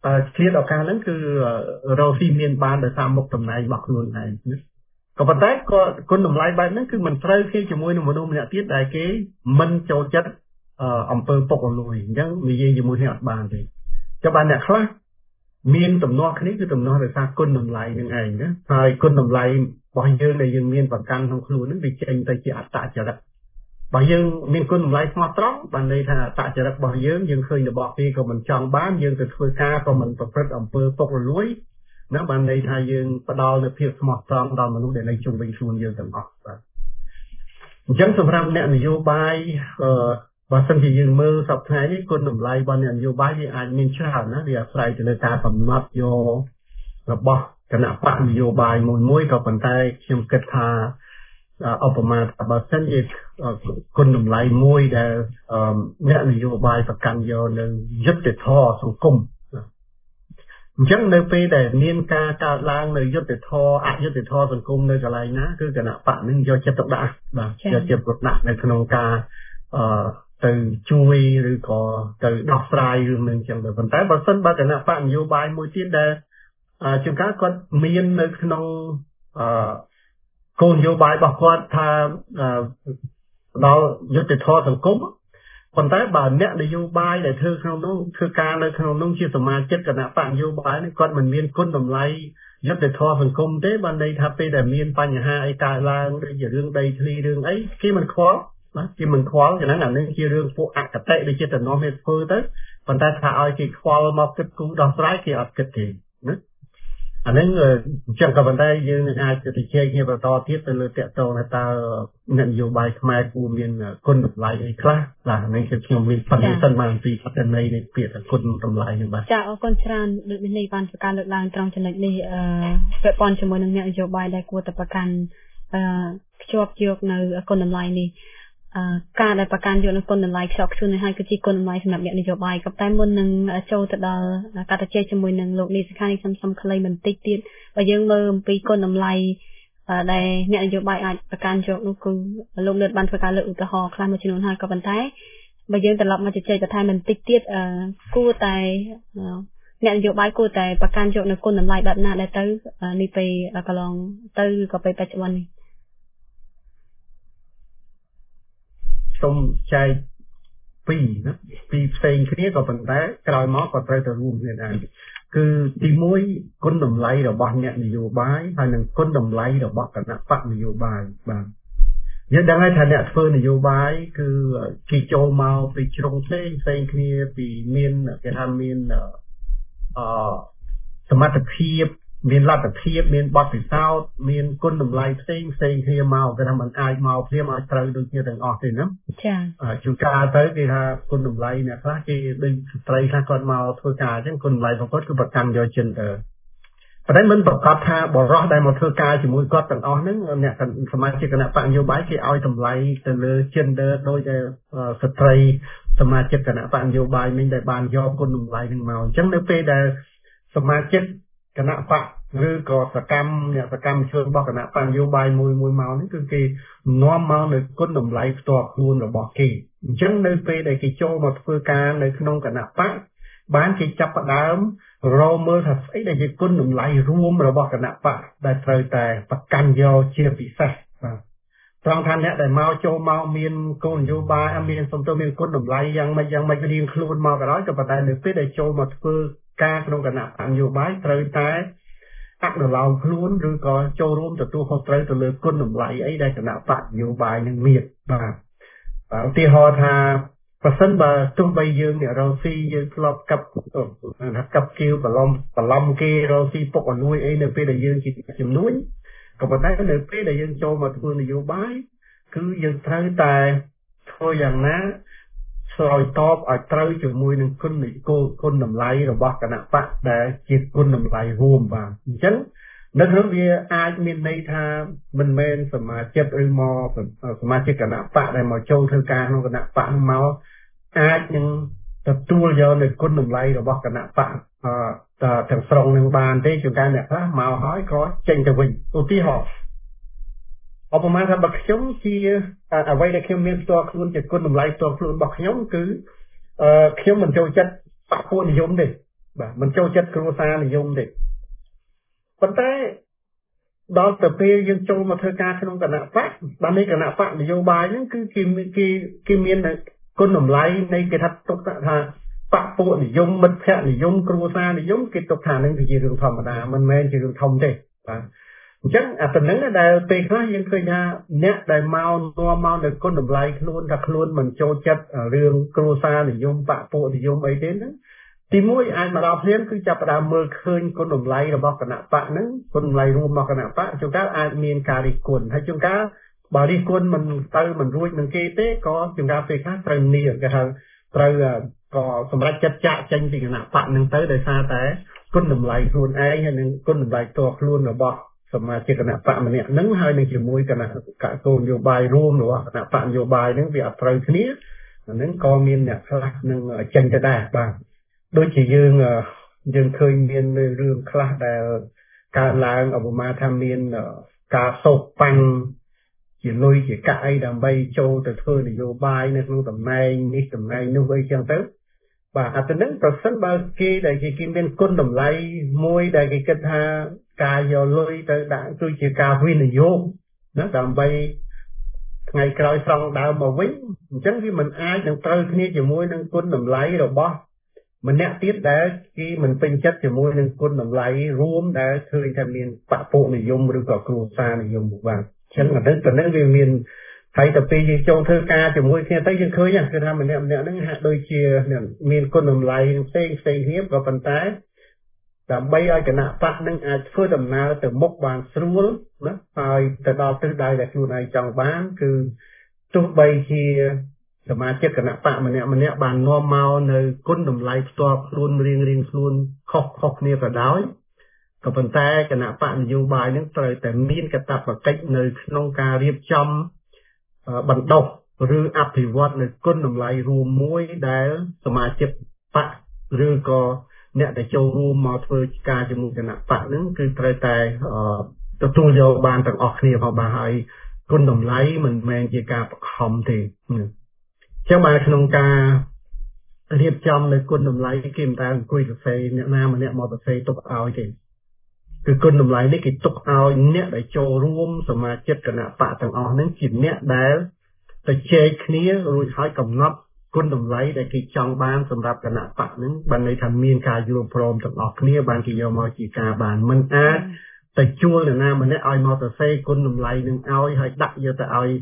ឆ្លៀតឱកាសហ្នឹងគឺរកស៊ីមានបានដោយសារមុខតំណែងរបស់ខ្លួនឯងក៏ប៉ុន្តែក៏គុណតម្លៃបែបហ្នឹងគឺមិនត្រូវគ្នាជាមួយនឹងមនុស្សម្នាក់ទៀតដែលគេមិនចូលចិត្តអំពើពុករលួយអញ្ចឹងនិយាយជាមួយគ្នាអត់បានទេចុះបានអ្នកខ្លះមានទំនាស់គ្នាគឺទំនាស់ដោយសារគុណតម្លៃនឹងឯងណាហើយគុណតម្លៃរបស់យើងដែលយើងមានប្រកាន់ក្នុងខ្លួនហ្នឹងវាចេញទៅជាអត្តចរិតបើយើងមានគុណតម្លៃស្មោះត្រង់បានន័យថាអត្តចរិតរបស់យើងឃើញរបស់គេក៏មិនចង់បានយើងទៅធ្វើការក៏មិនប្រព្រឹត្តអំពើពុករលួយណាបានន័យថាយើងផ្ដល់នូវភាពស្មោះត្រង់ដល់មនុស្សដែលនៅជុំវិញខ្លួនយើងទាំងអស់បាទអញ្ចឹងសម្រាប់អ្នកនយោបាយបើសិនជាយើងមើលសប្តាហ៍នេះគុណតម្លៃរបស់អ្នកនយោបាយវាអាចមានច្រើនណាវាអាស្រ័យទៅលើការកំណត់យករបស់គណៈបកនយោបាយមួយក៏ប៉ុន្តែខ្ញុំគិតថាឧបមាបើសិនជាគុណតម្លៃមួយដែលអ្នកនយោបាយប្រកាន់យកនៅយុត្តិធម៌សង្គមអញ្ចឹងនៅពេលដែលមានការកើតឡើងនៅយុត្តិធម៌អយុត្តិធម៌សង្គមនៅកន្លែងណាគឺគណៈបកនឹងយកចិត្តទុកដាក់បាទយកចិត្តទុកដាក់នៅក្នុងការទៅជួយឬក៏ទៅដោះស្រាយរឿងនឹងអញ្ចឹងទៅប៉ុន្តែបើសិនបើគណៈបកនយោបាយមួយទៀតដែលជួនកាលគាត់មាននៅក្នុងគោលនយោបាយរបស់គាត់ថាដល់យុត្តិធម៌សង្គមប៉ុន្តែបើអ្នកនយោបាយដែលធ្វើក្នុងនោះធ្វើការនៅក្នុងនោះជាសមាជិកគណៈបកនយោបាយនេះគាត់មិនមានគុណតម្លៃយុត្តិធម៌សង្គមទេបានន័យថាពេលដែលមានបញ្ហាអីកើតឡើងដូចជារឿងដីធ្លីរឿងអីគេមិនខ្វល់ណាគេមិនខ្វល់ចឹងអានេះជារឿងពួកអកតេដូចជាតំណោះនេះធ្វើទៅប៉ុន្តែថាឲ្យគេខ្វល់មកគិតគូរដោះស្រាយគេអត់គិតទេណាអានេះអញ្ចឹងក៏ប៉ុន្តែយើងនឹងអាចទៅជជែកគ្នាបន្តទៀតទៅលើតកតងថាតើនយោបាយខ្មែរគួរមានគុណតម្លៃអីខ្លះបាទនេះគឺខ្ញុំមានប៉ុណ្ណឹងសិនមកអំពីអត្ថន័យនៃពាក្យគុណតម្លៃនេះបាទចាអរគុណច្រើនដូចនេះបានប្រកាសលើកឡើងត្រង់ចំណុចនេះពាក់ព័ន្ធជាមួយនឹងនយោបាយដែលគួរតែប្រកាន់ភ្ជាប់យកនៅគុណតម្លៃនេះការដែលប្រកាន់យកនៅគុណតម្លៃខ្ជាប់ខ្ជួននេះហើយគឺជាគុណតម្លៃសម្រាប់អ្នកនយោបាយក៏តែមុននឹងចូលទៅដល់ការជជែកជាមួយនឹងលោកនេះសិក្ខានេះខ្ញុំសូមខ្លីបន្តិចទៀតបើយើងមើលអំពីគុណតម្លៃដែលអ្នកនយោបាយអាចប្រកាន់យកនោះគឺលោកលើកបានធ្វើការលើកឧទាហរណ៍ខ្លះមួយចំនួនហើយក៏ប៉ុន្តែបើយើងត្រឡប់មកជជែកបន្ថែមបន្តិចទៀតគួរតែអ្នកនយោបាយគួរតែប្រកាន់យកនៅគុណតម្លៃបែបណាដែលទៅនេះពេលកន្លងទៅក៏ពេលបច្ចុប្បន្ននេះសូមចែកពីរណាពីរផ្សេងគ្នាក៏ប៉ុន្តែក្រោយមកក៏ត្រូវទៅរួមគ្នាដែរគឺទី1គុណតម្លៃរបស់អ្នកនយោបាយហើយនិងគុណតម្លៃរបស់គណៈបកនយោបាយបាទយើងដឹងហើយថាអ្នកធ្វើនយោបាយគឺគេចូលមកពីជ្រុងផ្សេងគ្នាពីមានគេថាមានសមត្ថភាពមានលទ្ធភាពមានបទពិសោធន៍មានគុណតម្លៃផ្សេងគ្នាមកគេថាมันអាចមកព្រាមឲ្យត្រូវដូចគ្នាទាំងអស់ទេណាចាជួនកាលទៅគេថាគុណតម្លៃអ្នកខ្លះគេដូចស្ត្រីខ្លះគាត់មកធ្វើការអញ្ចឹងគុណតម្លៃរបស់គាត់គឺប្រកាន់យកចិនទៅប៉ុន្តែមិនប្រកាសថាបរិសុទ្ធដែលមកធ្វើការជាមួយគាត់ទាំងអស់ហ្នឹងអ្នកសមាជិកគណៈបកនយោបាយគេឲ្យតម្លៃទៅលើ gender ដោយតែស្ត្រីសមាជិកគណៈបកនយោបាយមិញដែលបានយកគុណតម្លៃហ្នឹងមកអញ្ចឹងនៅពេលដែលសមាជិកគណៈបកឬក៏សកម្មជនរបស់គណៈបកនយោបាយមួយមកនេះគឺគេនាំមកនៅគុណតម្លៃផ្ទាល់ខ្លួនរបស់គេអញ្ចឹងនៅពេលដែលគេចូលមកធ្វើការនៅក្នុងគណៈបកបានគេចាប់ផ្ដើមរកមើលថាស្អីដែលជាគុណតម្លៃរួមរបស់គណៈបកដែលត្រូវតែប្រកាន់យកជាពិសេសបាទត្រង់ថាអ្នកដែលមកចូលមកមានគោលនយោបាយមានសំទោសមានគុណតម្លៃយ៉ាងម៉េចរៀងខ្លួនមកក៏ដោយក៏ប៉ុន្តែនៅពេលដែលចូលមកធ្វើការក្នុងគណៈបកនយោបាយត្រូវតែអនុលោមខ្លួនឬក៏ចូលរួមទទួលខុសត្រូវទៅលើគុណតម្លៃអីដែលគណៈបកនយោបាយនឹងមានបាទឧទាហរណ៍ថាប្រសិនបើទោះបីយើងអ្នករកស៊ីយើងធ្លាប់កាប់គៀវបន្លំគេរកស៊ីពុករលួយអីនៅពេលដែលយើងជាជំនួយក៏ប៉ុន្តែនៅពេលដែលយើងចូលមកធ្វើនយោបាយគឺយើងត្រូវតែធ្វើយ៉ាងណាឆ្លើយតបឲ្យត្រូវជាមួយនឹងគុណតម្លៃរបស់គណៈបកដែលជាគុណតម្លៃរួមបាទអញ្ចឹងនៅក្នុងវាអាចមានន័យថាមិនមែនសមាជិកឬមកសមាជិកគណៈបកដែលមកចូលធ្វើការក្នុងគណៈបកមកអាចនឹងទទួលយកនៅគុណតម្លៃរបស់គណៈបកទាំងស្រុងនឹងបានទេជួនកាលអ្នកខ្លះមកហើយក៏ចេញទៅវិញឧទាហរណ៍ឧបមាថាបើខ្ញុំជាអ្វីដែលខ្ញុំមានផ្ទាល់ខ្លួនជាគុណតម្លៃផ្ទាល់ខ្លួនរបស់ខ្ញុំគឺខ្ញុំមិនចូលចិត្តបកពួកនិយមទេបាទមិនចូលចិត្តគ្រួសារនិយមទេប៉ុន្តែដល់ទៅពេលយើងចូលមកធ្វើការក្នុងគណៈបកបាននេះគណៈបកនយោបាយហ្នឹងគឺគេមានគុណតម្លៃនៃគេថាទុកថាបកពួកនិយមមិត្តភ័ក្តិនិយមគ្រួសារនិយមគេទុកថានឹងជារឿងធម្មតាមិនមែនជារឿងធំទេបាទអញ្ចឹងអាទៅនឹងដែលពេលខ្លះយើងឃើញថាអ្នកដែលមកនាំមកនៅគុណតម្លៃខ្លួនថាខ្លួនមិនចូលចិត្តរឿងគ្រួសារនិយមបកពួកនិយមអីទេហ្នឹងទីមួយអាចមកដល់ភ្លាមគឺចាប់ផ្ដើមមើលឃើញគុណតម្លៃរបស់គណៈបកហ្នឹងគុណតម្លៃរួមរបស់គណៈបកជួនកាលអាចមានការរិះគន់ហើយជួនកាលបើរិះគន់មិនរួចនឹងគេទេក៏ជួនកាលពេលខ្លះត្រូវនីគេហៅត្រូវក៏សម្រាប់ចាត់ចាក់ចេញពីគណៈបកហ្នឹងទៅដោយសារតែគុណតម្លៃខ្លួនឯងហើយនឹងគុណតម្លៃផ្ទាល់ខ្លួនរបស់សមាជិកគណៈបកម្នាក់ហ្នឹងហើយនឹងជាមួយគណៈគោលនយោបាយរួមរបស់គណៈបកនយោបាយហ្នឹងវាអត់ត្រូវគ្នាអាហ្នឹងក៏មានអ្នកខ្លះនឹងចេញទៅដែរបាទដូចជាយើងឃើញមានរឿងខ្លះដែលកើតឡើងឧបមាថាមានការសោកប៉ាន់ជាលុយជាកាក់អីដើម្បីចូលទៅធ្វើនយោបាយនៅក្នុងតំណែងនេះតំណែងនោះអីចឹងទៅបាទអាទៅនឹងប្រសិនបើគេដែលគេមានគុណតម្លៃមួយដែលគេគិតថាការយកលុយទៅដាក់គឺជាការវិនិយោគណាដើម្បីថ្ងៃក្រោយស្រង់ដើមមកវិញអញ្ចឹងវាមិនអាចនឹងត្រូវគ្នាជាមួយនឹងគុណតម្លៃរបស់ម្នាក់ទៀតដែលគេមិនពេញចិត្តជាមួយនឹងគុណតម្លៃរួមដែលឃើញថាមានបពុនិយមឬក៏គ្រួសារនិយមបាទអញ្ចឹងអានេះវាមានហើយទៅពេលយើងចូលធ្វើការជាមួយគ្នាទៅយើងឃើញគឺថាម្នាក់ហ្នឹងហាក់ដូចជាមានគុណតម្លៃផ្សេងគ្នាក៏ប៉ុន្តែដើម្បីឲ្យគណៈបកនឹងអាចធ្វើដំណើរទៅមុខបានស្រួលណាហើយទៅដល់ទិសដៅដែលខ្លួនឯងចង់បានគឺទោះបីជាសមាជិកគណៈបកម្នាក់បាននាំមកនៅគុណតម្លៃផ្ទាល់ខ្លួនរៀងខ្លួនខុសគ្នាក៏ដោយក៏ប៉ុន្តែគណៈបកនយោបាយនឹងត្រូវតែមានកាតព្វកិច្ចនៅក្នុងការរៀបចំបណ្ដុះឬអភិវឌ្ឍនៅគុណតម្លៃរួមមួយដែលសមាជិកបកឬក៏អ្នកដែលចូលរួមមកធ្វើការជាមួយគណៈបកហ្នឹងគឺត្រូវតែទទួលយកបានទាំងអស់គ្នាផងបាទហើយគុណតម្លៃមិនមែនជាការបង្ខំទេចឹងមកក្នុងការរៀបចំនៅគុណតម្លៃគេមិនតែអង្គុយសរសេរអ្នកណាម្នាក់មកសរសេរទុកឲ្យទេគឺគុណតម្លៃនេះគេទុកឲ្យអ្នកដែលចូលរួមសមាជិកគណៈបកទាំងអស់ហ្នឹងជាអ្នកដែលទៅជែកគ្នារួចហើយកំណត់គុណតម្លៃដែលគេចង់បានសម្រាប់គណៈបកហ្នឹងបានន័យថាមានការយល់ព្រមទាំងអស់គ្នាបានគេយកមកជាការបានមិនអាចទៅជួលអ្នកណាម្នាក់ឲ្យមកសរសេរគុណតម្លៃនឹងឲ្យហើយដាក់យកទៅឲ្យ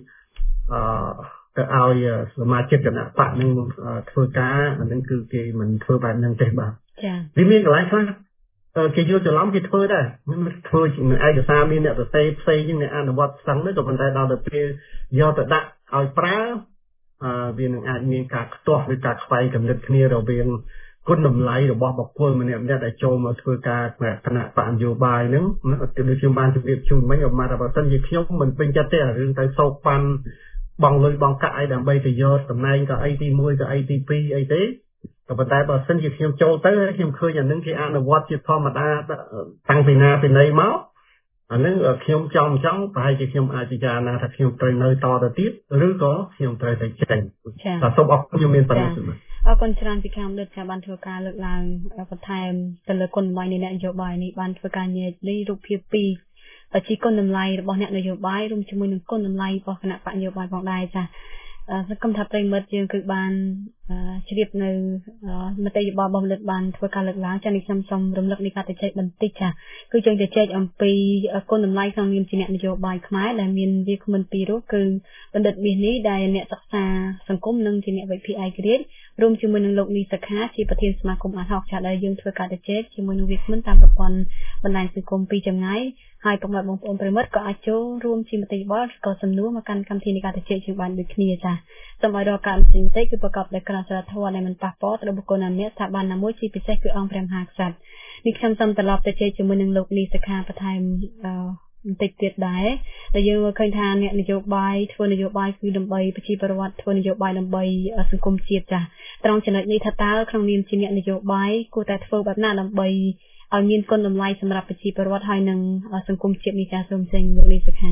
សមាជិកគណៈបកនឹងធ្វើការអានឹងគឺគេមិនធ្វើបែបហ្នឹងទេបាទចា៎វាមានកន្លែងខ្លះគេយល់ច្រឡំគេធ្វើដែរមិនធ្វើជាឯកសារមានអ្នកសរសេរផ្សេងជាងអ្នកអនុវត្តស្ទឹងទៅក៏ប៉ុន្តែដល់ទៅពេលយកទៅដាក់ឲ្យប្រើវានឹងអាចមានការខ្ទាស់ឬការខ្វែងគំនិតគ្នារវាងគុណតម្លៃរបស់បុគ្គលម្នាក់ដែលចូលមកធ្វើការគណៈបកនយោបាយហ្នឹងដូចខ្ញុំបានជម្រាបជូនមិញឧបមាថាបើសិនជាខ្ញុំមិនពេញចិត្តទេរឿងទៅសោកប៉ាន់បងលុយបងកាក់អីដើម្បីទៅយកតំណែងក៏អីទី1ក៏អីទី2អីទេក៏ប៉ុន្តែបើសិនជាខ្ញុំចូលទៅខ្ញុំឃើញអានឹងគេអនុវត្តជាធម្មតាតាំងពីណាពីណីមកអានឹងខ្ញុំចង់ប្រហែលជាខ្ញុំអាចពិចារណាថាខ្ញុំត្រូវនៅតទៅទៀតឬក៏ខ្ញុំត្រូវតែចេញតែសូមអរគុណខ្ញុំមានប៉ុណ្ណឹងអរគុណច្រើនពីខាងដឹកចាបានធ្វើការលើកឡើងបន្ថែមទៅលើគុណតម្លៃនៃអ្នកនយោបាយនេះបានធ្វើការញែកលីរូបភាពពីជាគុណតម្លៃរបស់អ្នកនយោបាយរួមជាមួយនឹងគុណតម្លៃរបស់គណៈបកនយោបាយផងដែរចាសង្ឃឹមថាប្រិយមិត្តយើងគឺបានជ្រាបនៅមតិយោបល់របស់លោកបានធ្វើការលើកឡើងចានេះខ្ញុំសូមរំលឹកនៃការទៅចែកបន្តិចចាគឺយើងទៅចែកអំពីគុណតម្លៃក្នុងនាមជាអ្នកនយោបាយខ្មែរដែលមានវាគ្មិនពីររូបគឺបណ្ឌិតមាសនេះដែលអ្នកសិក្សាសង្គមនិងជាអ្នកវិភាគឯករាជ្យរួមជាមួយនឹងលោកនីសខាជាប្រធានសមាគមអាតហុកចាដែលយើងធ្វើការទៅចែកជាមួយនឹងវាគ្មិនតាមប្រព័ន្ធបណ្ដាញសង្គមពីចម្ងាយហើយពុកម៉ែបងប្អូនប្រិយមិត្តក៏អាចចូលរួមជាមតិយោបល់ក៏សំណួរមកកាន់កម្មវិធីនៃការទៅជែកជាបានដូចគ្នាចាសូមឲ្យរកការមតិគឺប្រកបដោយក្រមសីលធម៌ដែលមិនប៉ះពាល់ទៅដល់បុគ្គលណាម្នាក់ស្ថាប័នណាមួយជាពិសេសគឺអង្គព្រះមហាក្សត្រនេះខ្ញុំសូមត្រឡប់ទៅជែកជាមួយនឹងលោកនីសខាបន្ថែមបន្តិចទៀតដែរដែលយើងឃើញថាអ្នកនយោបាយធ្វើនយោបាយគឺដើម្បីប្រជាពលរដ្ឋធ្វើនយោបាយដើម្បីសង្គមជាតិចាត្រង់ចំណុចនេះថាតើក្នុងនាមជាអ្នកនយោបាយគួរតែធ្វើបែបណាដើម្បីឲ្យមានគុណតម្លៃសម្រាប់ប្រជាពលរដ្ឋហើយនឹងសង្គមជាតិនេះចាសូមចេញលោកនីសខា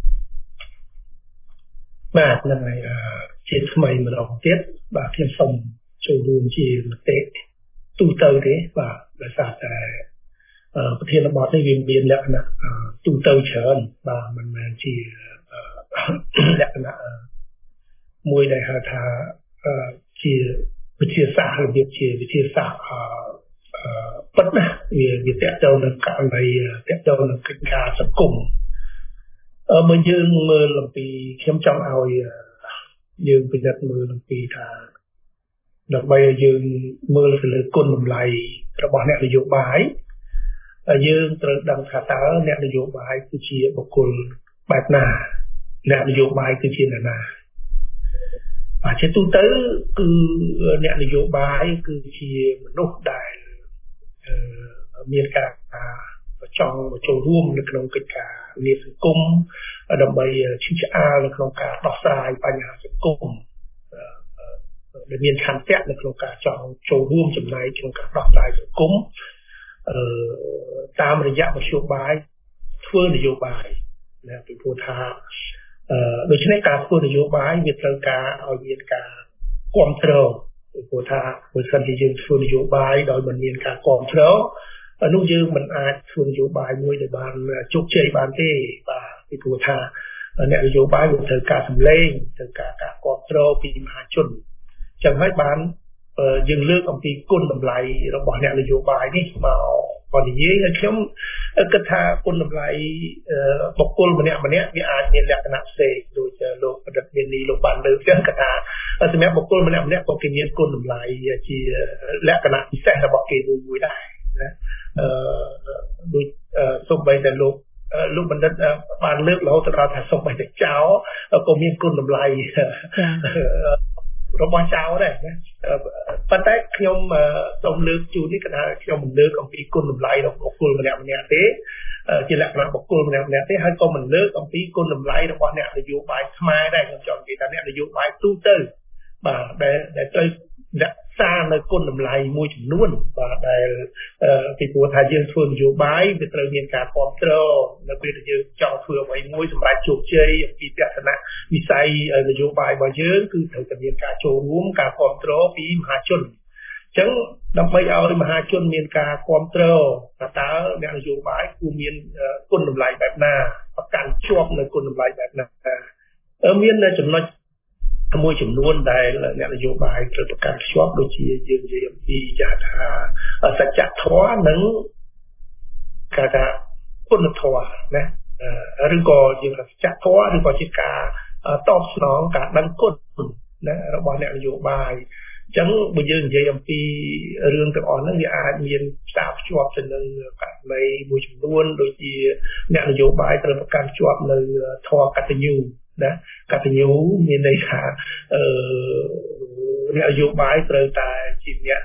បាទនឹងជាថ្មីម្ដងទៀតបាទខ្ញុំសូមចូលរួមជាមតិទូទៅទេបាទដោយសារតែប្រធានបទនេះវាមានលក្ខណៈទូទៅច្រើនបាទមិនមែនជាលក្ខណៈមួយដែលហៅថាជាវិទ្យាសាស្ត្ររបៀបជាវិទ្យាសាស្ត្រប៉ុន្តែវាតកតទៅនឹងករណីតកតទៅនឹងកិច្ចការសង្គមមើលយើងមើលអំពីខ្ញុំចង់ឲ្យយើងពិនិត្យមើលអំពីថាដើម្បីឲ្យយើងមើលទៅលើគុណតម្លៃរបស់អ្នកនយោបាយយើងត្រូវដឹងថាតើអ្នកនយោបាយគឺជាបុគ្គលបែបណាអ្នកនយោបាយគឺជាអ្នកណាជាទូទៅគឺអ្នកនយោបាយគឺជាមនុស្សដែលមានការចង់ចូលរួមនៅក្នុងកិច្ចការងារសង្គមដើម្បីឈឺឆ្អាលនៅក្នុងការដោះស្រាយបញ្ហាសង្គមដែលមានឆន្ទៈនៅក្នុងការចង់ចូលរួមចំណែកក្នុងការដោះស្រាយសង្គមតាមរយៈមធ្យោបាយធ្វើនយោបាយណាពីព្រោះថាដូច្នេះការធ្វើនយោបាយវាត្រូវការឲ្យមានការគ្រប់គ្រងពីព្រោះថាបើសិនជាយើងធ្វើនយោបាយដោយមិនមានការគ្រប់គ្រងនោះយើងមិនអាចធ្វើនយោបាយមួយដែលបានជោគជ័យបានទេបាទពីព្រោះថាអ្នកនយោបាយវាត្រូវការសម្លេងត្រូវការការគ្រប់គ្រងពីមហាជនចឹងហើយបានយើងលើកអំពីគុណតម្លៃរបស់អ្នកនយោបាយនេះមកនិយាយហើយខ្ញុំគិតថាគុណតម្លៃបុគ្គលម្នាក់វាអាចមានលក្ខណៈផ្សេងដូចលោកបណ្ឌិតមាននីលោកបានលើកចឹងគាត់ថាសម្រាប់បុគ្គលម្នាក់ក៏គេមានគុណតម្លៃជាលក្ខណៈពិសេសរបស់គេមួយដែរណាដូចសូម្បីតែលោកបណ្ឌិតបានលើករហូតដល់ថាសូម្បីតែចៅក៏មានគុណតម្លៃរបស់ចៅដែរណាប៉ុន្តែខ្ញុំសូមលើកជូននេះគឺថាខ្ញុំមិនលើកអំពីគុណតម្លៃរបស់បុគ្គលម្នាក់ទេជាលក្ខណៈបុគ្គលម្នាក់ទេហើយក៏មិនលើកអំពីគុណតម្លៃរបស់អ្នកនយោបាយខ្មែរដែរខ្ញុំចង់និយាយថាអ្នកនយោបាយទូទៅបាទដែលត្រូវរក្សានៅគុណតម្លៃមួយចំនួនបាទដែលពីព្រោះថាយើងធ្វើនយោបាយវាត្រូវមានការគ្រប់គ្រងនៅពេលដែលយើងចង់ធ្វើអ្វីមួយសម្រាប់ជោគជ័យអំពីទស្សនៈវិស័យនយោបាយរបស់យើងគឺត្រូវតែមានការចូលរួមការគ្រប់គ្រងពីមហាជនអញ្ចឹងដើម្បីឲ្យមហាជនមានការគ្រប់គ្រងតើអ្នកនយោបាយគួរមានគុណតម្លៃបែបណាប្រកាន់ជាប់នៅគុណតម្លៃបែបណាមានចំណុចមួយចំនួនដែលអ្នកនយោបាយត្រូវប្រកាន់ខ្ជាប់ដូចជាយើងនិយាយអំពីចាថាសច្ចធម៌និងការថាគុណធម៌ណាឬក៏យើងថាសច្ចធម៌ឬក៏ជាការតបស្នងការដឹងគុណណារបស់អ្នកនយោបាយអញ្ចឹងបើយើងនិយាយអំពីរឿងទាំងអស់ហ្នឹងវាអាចមានផ្សារភ្ជាប់ទៅនឹងករណីមួយចំនួនដូចជាអ្នកនយោបាយត្រូវប្រកាន់ខ្ជាប់នៅធម៌កតញ្ញូណាកតញ្ញូមានន័យថាអ្នកនយោបាយត្រូវតែជាអ្នក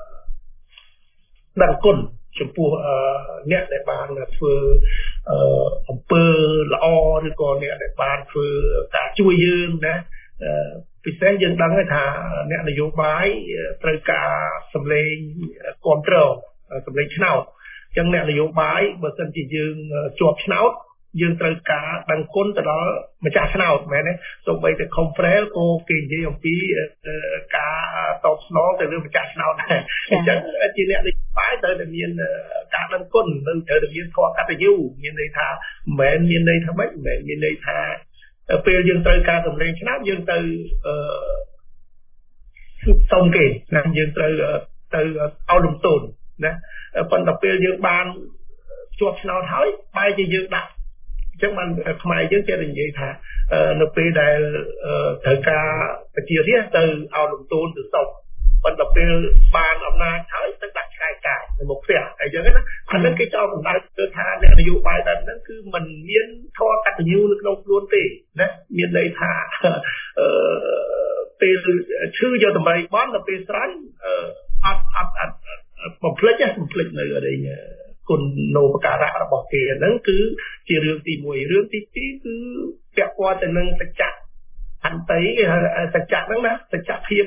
ដឹងគុណចំពោះអ្នកដែលបានធ្វើអំពើល្អឬក៏អ្នកដែលបានធ្វើការជួយយើងណាពិសេសយើងដឹងថាអ្នកនយោបាយត្រូវការសម្លេងគ្រប់គ្រងសម្លេងឆ្នោតអញ្ចឹងអ្នកនយោបាយបើសិនជាយើងជាប់ឆ្នោតយើងត្រូវការដឹងគុណទៅដល់ម្ចាស់ឆ្នោតមែនទេសូម្បីតែ Confrel ក៏គេនិយាយអំពីការតបស្នងទៅលើម្ចាស់ឆ្នោតដែរអញ្ចឹងជាអ្នកនយោបាយត្រូវតែមានការដឹងគុណនិងត្រូវតែមានធម៌កតញ្ញូមានន័យថាមិនមែនមានន័យថាម៉េចមិនមែនមានន័យថាពេលយើងត្រូវការសម្លេងឆ្នោតយើងទៅសុំគេណាយើងត្រូវទៅឲ្យលំទោនណាប៉ុន្តែពេលយើងបានជាប់ឆ្នោតហើយបែរជាយើងដាក់ចឹងបានខ្មែរយើងចេះតែនិយាយថានៅពេលដែលត្រូវការប្រជារាស្ត្រទៅឲ្យលំទោនទៅសុំប៉ុន្តែពេលបានអំណាចហើយទៅដាក់ឆ្កែកាយនៅមុខផ្ទះអីចឹងណាអានឹងគេចោលបណ្ដាលទៅថាអ្នកនយោបាយបែបហ្នឹងគឺมันមានធម៌កតញ្ញូនៅក្នុងខ្លួនទេណាមានន័យថាពេលឈឺយកតម្រៃបន់ដល់ពេលស្រាញ់អត់បំភ្លេចនៅអីគុណនោបការៈរបស់គេហ្នឹងគឺជារឿងទី1រឿងទី2គឺពាក់ព័ន្ធទៅនឹងសច្ចៈអន្ត័យសច្ចៈហ្នឹងណាសច្ចភាព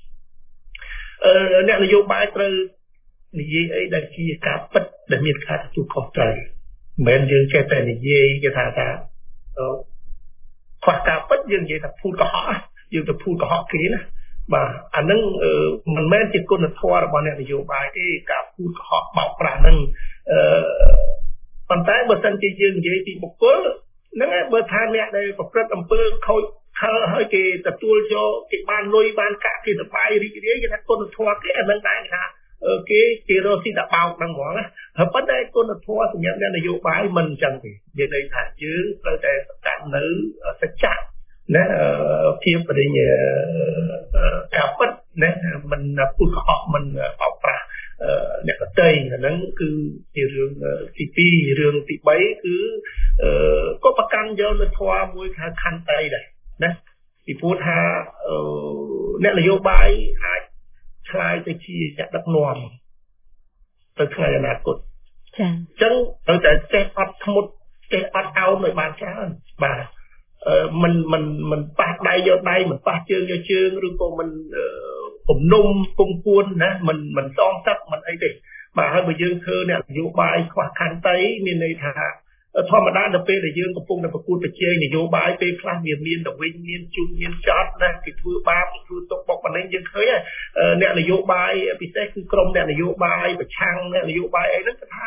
អ្នកនយោបាយត្រូវនិយាយអីដែលជាការពិតដែលមានការទទួលខុសត្រូវមិនមែនយើងចេះតែនិយាយគេថាខ្វះការពិតយើងនិយាយថាភូតកុហកយើងទៅភូតកុហកគេណាបាទអានឹងមិនមែនជាគុណធម៌របស់អ្នកនយោបាយទេការพูดកុហកបោកប្រាស់ហ្នឹងប៉ុន្តែបើសិនជាយើងនិយាយពីបុគ្គលហ្នឹងឯងបើថាអ្នកដែលប្រព្រឹត្តអំពើខូចខលហើយគេទទួលយកគេបានលុយបានកាក់គេសប្បាយរីករាយគេថាគុណធម៌គេអានឹងដែរថាគេរស់ស៊ីតែបោកហ្នឹងហ្មងណាហើយប៉ុន្តែគុណធម៌សម្រាប់អ្នកនយោបាយមិនអញ្ចឹងទេនិយាយថាយើងត្រូវតែស្ដាប់នៅសច្ចៈណាភាពបរិញ្ញាការពិតណាមិនพูดកុហកមិនបោកប្រាស់អ្នកដទៃហ្នឹងគឺជារឿងទី2រឿងទី3គឺក៏ប្រកាន់យកនូវធម៌មួយហៅខន្តីដែរណាពីព្រោះថាអ្នកនយោបាយអាចឆ្លាយទៅជាអ្នកដឹកនាំទៅថ្ងៃអនាគតចា៎អញ្ចឹងត្រូវតែចេះអត់ធ្មត់ចេះអត់អោនឲ្យបានច្រើនបាទមិនប៉ះដៃយកដៃមិនប៉ះជើងយកជើងឬក៏មិនគំនុំគំគួនណាមិនសងសឹកមិនអីទេបាទហើយបើយើងធ្វើអ្នកនយោបាយខ្វះខន្តីមានន័យថាធម្មតាដល់ពេលដែលយើងកំពុងតែប្រកួតប្រជែងនយោបាយពេលខ្លះវាមានទៅវិញមានជុំមានចត់ណាគេធ្វើបាបធ្វើទុកបុកម្នេញយើងឃើញអ្នកនយោបាយពិសេសគឺក្រុមអ្នកនយោបាយប្រឆាំងអ្នកនយោបាយអីហ្នឹងគេថា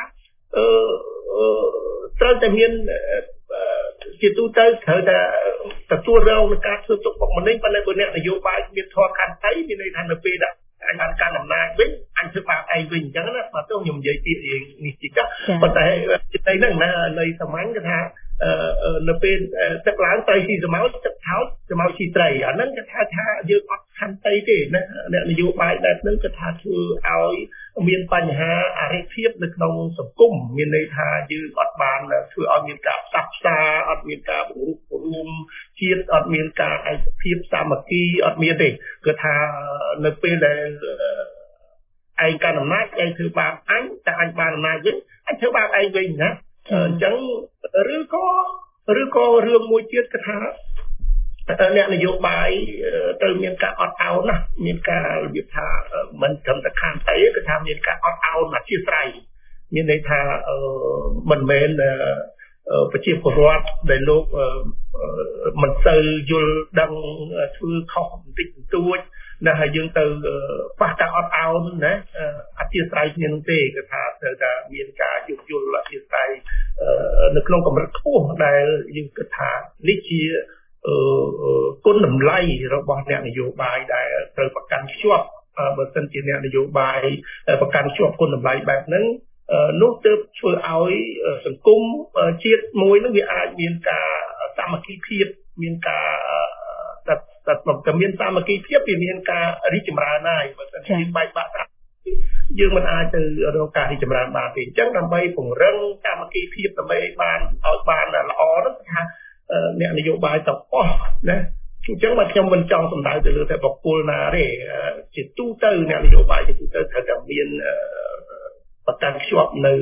ត្រូវតែមានជាទូទៅត្រូវតែទទួលរងនឹងការធ្វើទុកបុកម្នេញប៉ុន្តែបើអ្នកនយោបាយមានធម៌ខន្តីមានន័យថានៅពេលដែលអញបានកាន់អំណាចវិញអញធ្វើបាបឯងវិញអញ្ចឹងណាបាទខ្ញុំនិយាយពីរឿងនេះតិចប៉ុន្តែទីហ្នឹងណានៃសាមញ្ញគេថានៅពេលទឹកឡើងត្រីស៊ីសមោចទឹកថោចសមោចស៊ីត្រីអាហ្នឹងគេថាយើងអត់ខន្តីទេណាអ្នកនយោបាយបែបហ្នឹងគេថាធ្វើឲ្យមានបញ្ហាអរិភាពនៅក្នុងសង្គមមានន័យថាយើងអត់បានធ្វើឲ្យមានការផ្សះផ្សាអត់មានការបង្រួបបង្រួមជាតិអត់មានការឯកភាពសាមគ្គីអត់មានទេគឺថានៅពេលដែលឯងកាន់អំណាចឯងធ្វើបាបអញតែអញបានអំណាចវិញអញធ្វើបាបឯងវិញណាអញ្ចឹងឬក៏រឿងមួយទៀតគឺថាអ្នកនយោបាយត្រូវមានការអត់ឱនណាមានការរបៀបថាមិនត្រឹមតែខន្តីគឺថាមានការអត់ឱនអធិស្ឋានមានន័យថាមិនមែនប្រជាពលរដ្ឋដែលលោកមិនសូវយល់ដឹងធ្វើខុសបន្តិចបន្តួចណាហើយយើងទៅប៉ះការអត់ឱនណាអធិស្ឋានគ្នានោះទេគឺថាត្រូវតែមានការយោគយល់អធិស្ឋាននៅក្នុងកម្រិតខ្ពស់ដែលយើងគិតថានេះជាគុណតម្លៃរបស់អ្នកនយោបាយដែលត្រូវប្រកាន់ខ្ជាប់បើសិនជាអ្នកនយោបាយប្រកាន់ខ្ជាប់គុណតម្លៃបែបហ្នឹងនោះទើបធ្វើឲ្យសង្គមជាតិមួយនោះវាអាចមានការសាមគ្គីភាពមានការតែមានសាមគ្គីភាពវាមានការរីកចម្រើនហើយបើសិនជាបែកបាក់យើងមិនអាចទៅរកការរីកចម្រើនបានទេអញ្ចឹងដើម្បីពង្រឹងសាមគ្គីភាពដើម្បីបានឲ្យបានល្អនោះថាអ្នកនយោបាយទាំងអស់ណាអញ្ចឹងមកខ្ញុំមិនចង់សម្ដៅទៅលើតែបុគ្គលណាទេជាទូទៅអ្នកនយោបាយជាទូទៅត្រូវតែមានប្រកាន់ខ្ជាប់នៅ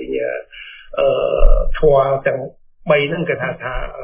ធម៌ទាំង3ហ្នឹងគេថា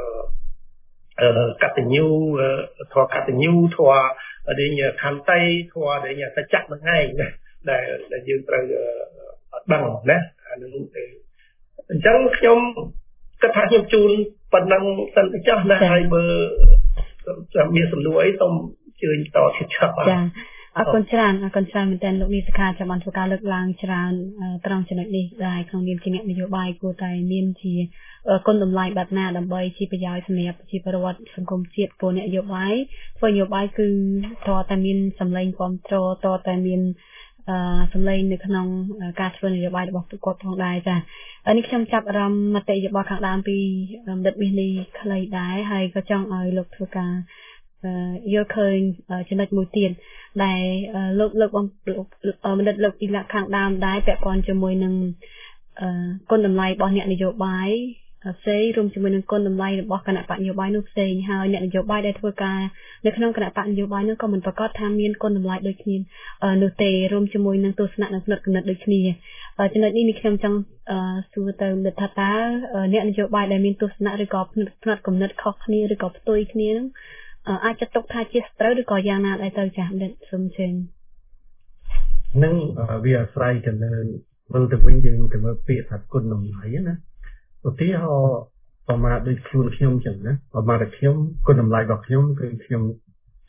កតញ្ញូធម៌កតញ្ញូធម៌ខន្តីធម៌សច្ចៈហ្នឹងឯងណាដែលយើងត្រូវដឹងណាអានឹងទេអញ្ចឹងខ្ញុំគិតថាខ្ញុំជូនប៉ុណ្ណឹងសិនទៅចោះណាហើយបើមានសំណួរអីសូមជឿតទៀតចោះចាអរគុណច្រើនមែនទែនលោកនេះសខាចាំបានធ្វើការលើកឡើងច្រើនត្រង់ចំណុចនេះដែរក្នុងនាមជាអ្នកនយោបាយគួរតែមានជាគុណតម្លៃបែបណាដើម្បីជាប្រយោជន៍សម្រាប់ប្រជាពលរដ្ឋសង្គមជាតិពលអ្នកនយោបាយធ្វើនយោបាយគឺតើតែមានសម្លេងគ្រប់គ្រងតើតែមានសម្លេងនៅក្នុងការធ្វើនយោបាយរបស់ពួកគាត់ផងដែរចានេះខ្ញុំចាប់អារម្មណ៍មតិយោបល់ខាងដើមពីបណ្ឌិតមាសនេះខ្លីដែរហើយក៏ចង់ឲ្យលោកធ្វើការយល់ឃើញចំណុចមួយទៀតដែលលោកបងបណ្ឌិតលោកអ៊ីឡាខាងដើមដែរពាក់ព័ន្ធជាមួយនឹងគុណតម្លៃរបស់អ្នកនយោបាយផ្សេងរួមជាមួយនឹងគុណតម្លៃរបស់គណៈបកនយោបាយនោះផ្សេងហើយអ្នកនយោបាយដែលធ្វើការនៅក្នុងគណៈបកនយោបាយនោះក៏មិនប្រកាសថាមានគុណតម្លៃដូចគ្នានោះទេរួមជាមួយនឹងទស្សនៈនិងផ្នត់គំនិតដូចគ្នាចំណុចនេះខ្ញុំចង់សួរទៅលោកថាតើអ្នកនយោបាយដែលមានទស្សនៈឬក៏ផ្នត់គំនិតខុសគ្នាឬក៏ផ្ទុយគ្នានោះអាចចាត់ទុកថាជាត្រូវឬក៏យ៉ាងណាដែរទៅចាស់បណ្ឌិតសូមជើញនឹងវាអាស្រ័យទៅលើមើលទៅវិញយើងទៅមើលពាក្យថាគុណតម្លៃណាឧទាហរណ៍ប្រមាណដូចខ្លួនខ្ញុំចឹងណាប្រមាណតែខ្ញុំគុណតម្លៃរបស់ខ្ញុំគឺខ្ញុំ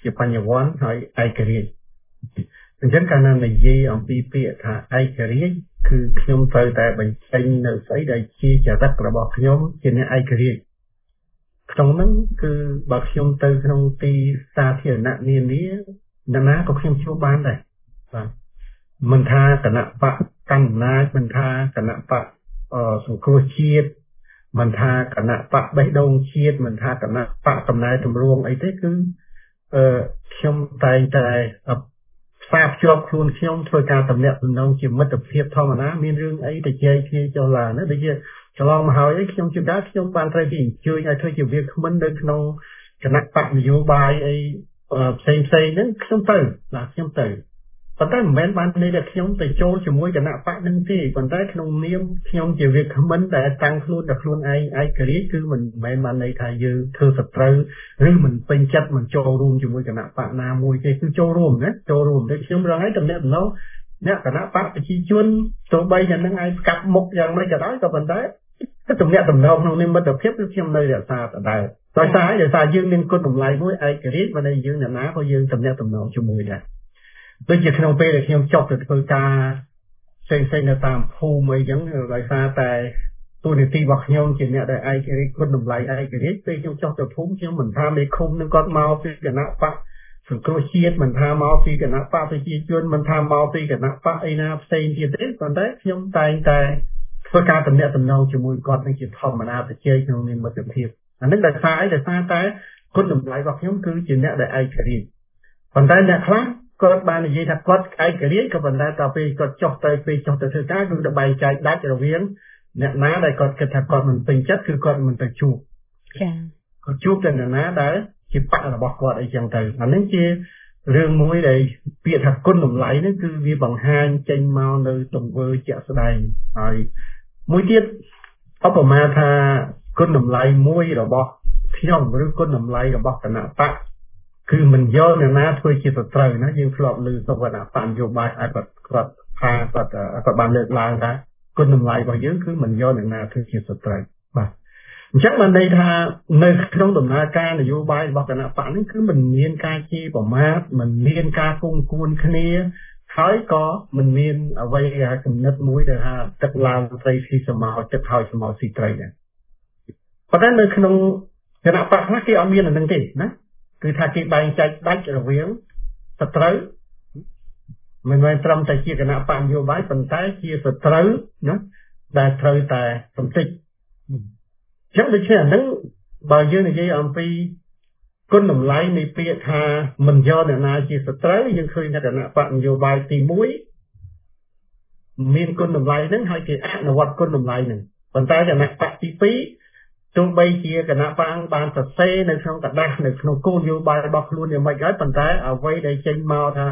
ជាបញ្ញវន្តហើយឯករាជ្យអញ្ចឹងកាលណានិយាយអំពីពាក្យថាឯករាជ្យគឺខ្ញុំត្រូវតែបញ្ចេញនៅស្អីដែលជាចរិតរបស់ខ្ញុំជាអ្នកឯករាជ្យក្នុងហ្នឹងគឺបើខ្ញុំទៅក្នុងទីសាធារណៈនានាណាក៏ខ្ញុំជួបបានដែរបាទមិនថាគណៈបកកណ្ដាលមិនថាគណៈបកសង្គ្រោះជាតិមិនថាគណៈបកបេះដូងជាតិមិនថាគណៈបកកំណែតម្រង់អីទេគឺខ្ញុំតែងតែផ្សារភ្ជាប់ខ្លួនខ្ញុំធ្វើការតំណាក់តំណងជាមិត្តភាពធម្មតាមានរឿងអីទៅជែកគ្នាចុះឡើងណាដូចជាកន្លងមកហើយខ្ញុំជឿថាខ្ញុំបានត្រូវគេអញ្ជើញឲ្យធ្វើជាវាគ្មិននៅក្នុងគណៈបកនយោបាយអីផ្សេងហ្នឹងខ្ញុំទៅប៉ុន្តែមិនមែនបានន័យថាខ្ញុំទៅចូលជាមួយគណៈបកនឹងទេប៉ុន្តែក្នុងនាមខ្ញុំជាវាគ្មិនដែលតាំងខ្លួនដល់ខ្លួនឯងឯករាជ្យគឺមិនមែនបានន័យថាយើងធ្វើសត្រូវឬមិនពេញចិត្តមិនចូលរួមជាមួយគណៈបកណាមួយទេគឺចូលរួមណាចូលរួមតែខ្ញុំរងឲ្យតំណែងអ្នកគណៈបកប្រជាជនទោះបីតែនឹងឯងស្កាប់មុខយ៉ាងម៉េចក៏ដោយក៏ប៉ុន្តែតំណែងក្នុងនិមិត្តភាពគឺខ្ញុំនៅរក្សាដដែលដោយសារយើងមានគុណតម្លៃមួយឯករាជ្យមិនដែលយើងអ្នកណាក៏យើងតំណែងជាមួយដែរដូចជាក្នុងពេលដែលខ្ញុំចប់ទៅធ្វើការផ្សេងៗនៅតាមភូមិអីចឹងដោយសារតែទូនីតិរបស់ខ្ញុំជាអ្នកដែលឯករាជ្យគុណតម្លៃឯករាជ្យពេលខ្ញុំចប់ទៅភូមិខ្ញុំមិនថាមេឃុំនឹងគាត់មកពីគណៈបកសង្គ្រោះជាតិមិនថាមកពីគណៈបកប្រជាជនមិនថាមកពីគណៈបកអីណាផ្សេងទៀតទេប៉ុន្តែខ្ញុំតែងតែធ្វើការតំណែងជាមួយគាត់នឹងជាធម្មតាទៅជែកក្នុងនិមិត្តភាពអានេះដោយសារតែគុណតម្លៃរបស់ខ្ញុំគឺជាអ្នកដែលឯករាជ្យប៉ុន្តែអ្នកខ្លះគាត់បាននិយាយថាគាត់ឯករាជ្យក៏ប៉ុន្តែដល់ពេលគាត់ចុះទៅធ្វើការគឺបែងចែកដាច់រវាងអ្នកណាដែលគាត់គិតថាគាត់មិនពេញចិត្តគឺគាត់មិនទៅជួបចា៎គាត់ជួបតែអ្នកណាដែលជាបករបស់គាត់អីចឹងទៅអានេះជារឿងមួយដែលពាក្យថាគុណតម្លៃនេះគឺវាបង្ហាញចេញមកនៅទង្វើជាក់ស្ដែងហើយមួយទៀតឧបមាថាគុណតម្លៃមួយរបស់ខ្ញុំឬគុណតម្លៃរបស់គណៈបកគឺមិនយកអ្នកណាធ្វើជាសត្រូវណាយើងធ្លាប់លើសវនបញ្ញយោបាយឲ្យគាត់ថាគាត់បានលើកឡើងថាគុណតម្លៃរបស់យើងគឺមិនយកអ្នកណាធ្វើជាសត្រូវបាទអញ្ចឹងបានន័យថានៅក្នុងដំណើរការនយោបាយរបស់គណៈបកនេះគឺមិនមានការជេរប្រមាថមិនមានការគំគួនគ្នាហើយក៏មិនមានអ្វីគំនិតមួយដែលថាទឹកឡើងត្រីស៊ីសមោទឹកហើយសមោស៊ីត្រីដែរប៉ុន្តែនៅក្នុងគណៈបកខ្លះគេអត់មានអានឹងទេណាគឺថាគេបែងចែកដាច់រវាងសត្រូវមិនមែនត្រឹមតែជាគណៈបកនយោបាយប៉ុន្តែជាសត្រូវណាដែលត្រូវតែសំតិចអញ្ចឹងដូច្នេះអានឹងបើយើងនិយាយអំពីគុណតម្លៃនៃពាក្យថាមិនយកអ្នកណាជាសត្រូវយើងឃើញថាគណៈបកនយោបាយទី1មានគុណតម្លៃហ្នឹងហើយគេអនុវត្តគុណតម្លៃហ្នឹងប៉ុន្តែគណៈបកទី2ទោះបីជាគណៈបកបានសរសេរនៅក្នុងกระดาษនៅក្នុងគោលនយោបាយរបស់ខ្លួនយ៉ាងម៉េចហើយប៉ុន្តែអ្វីដែលចេញមកថា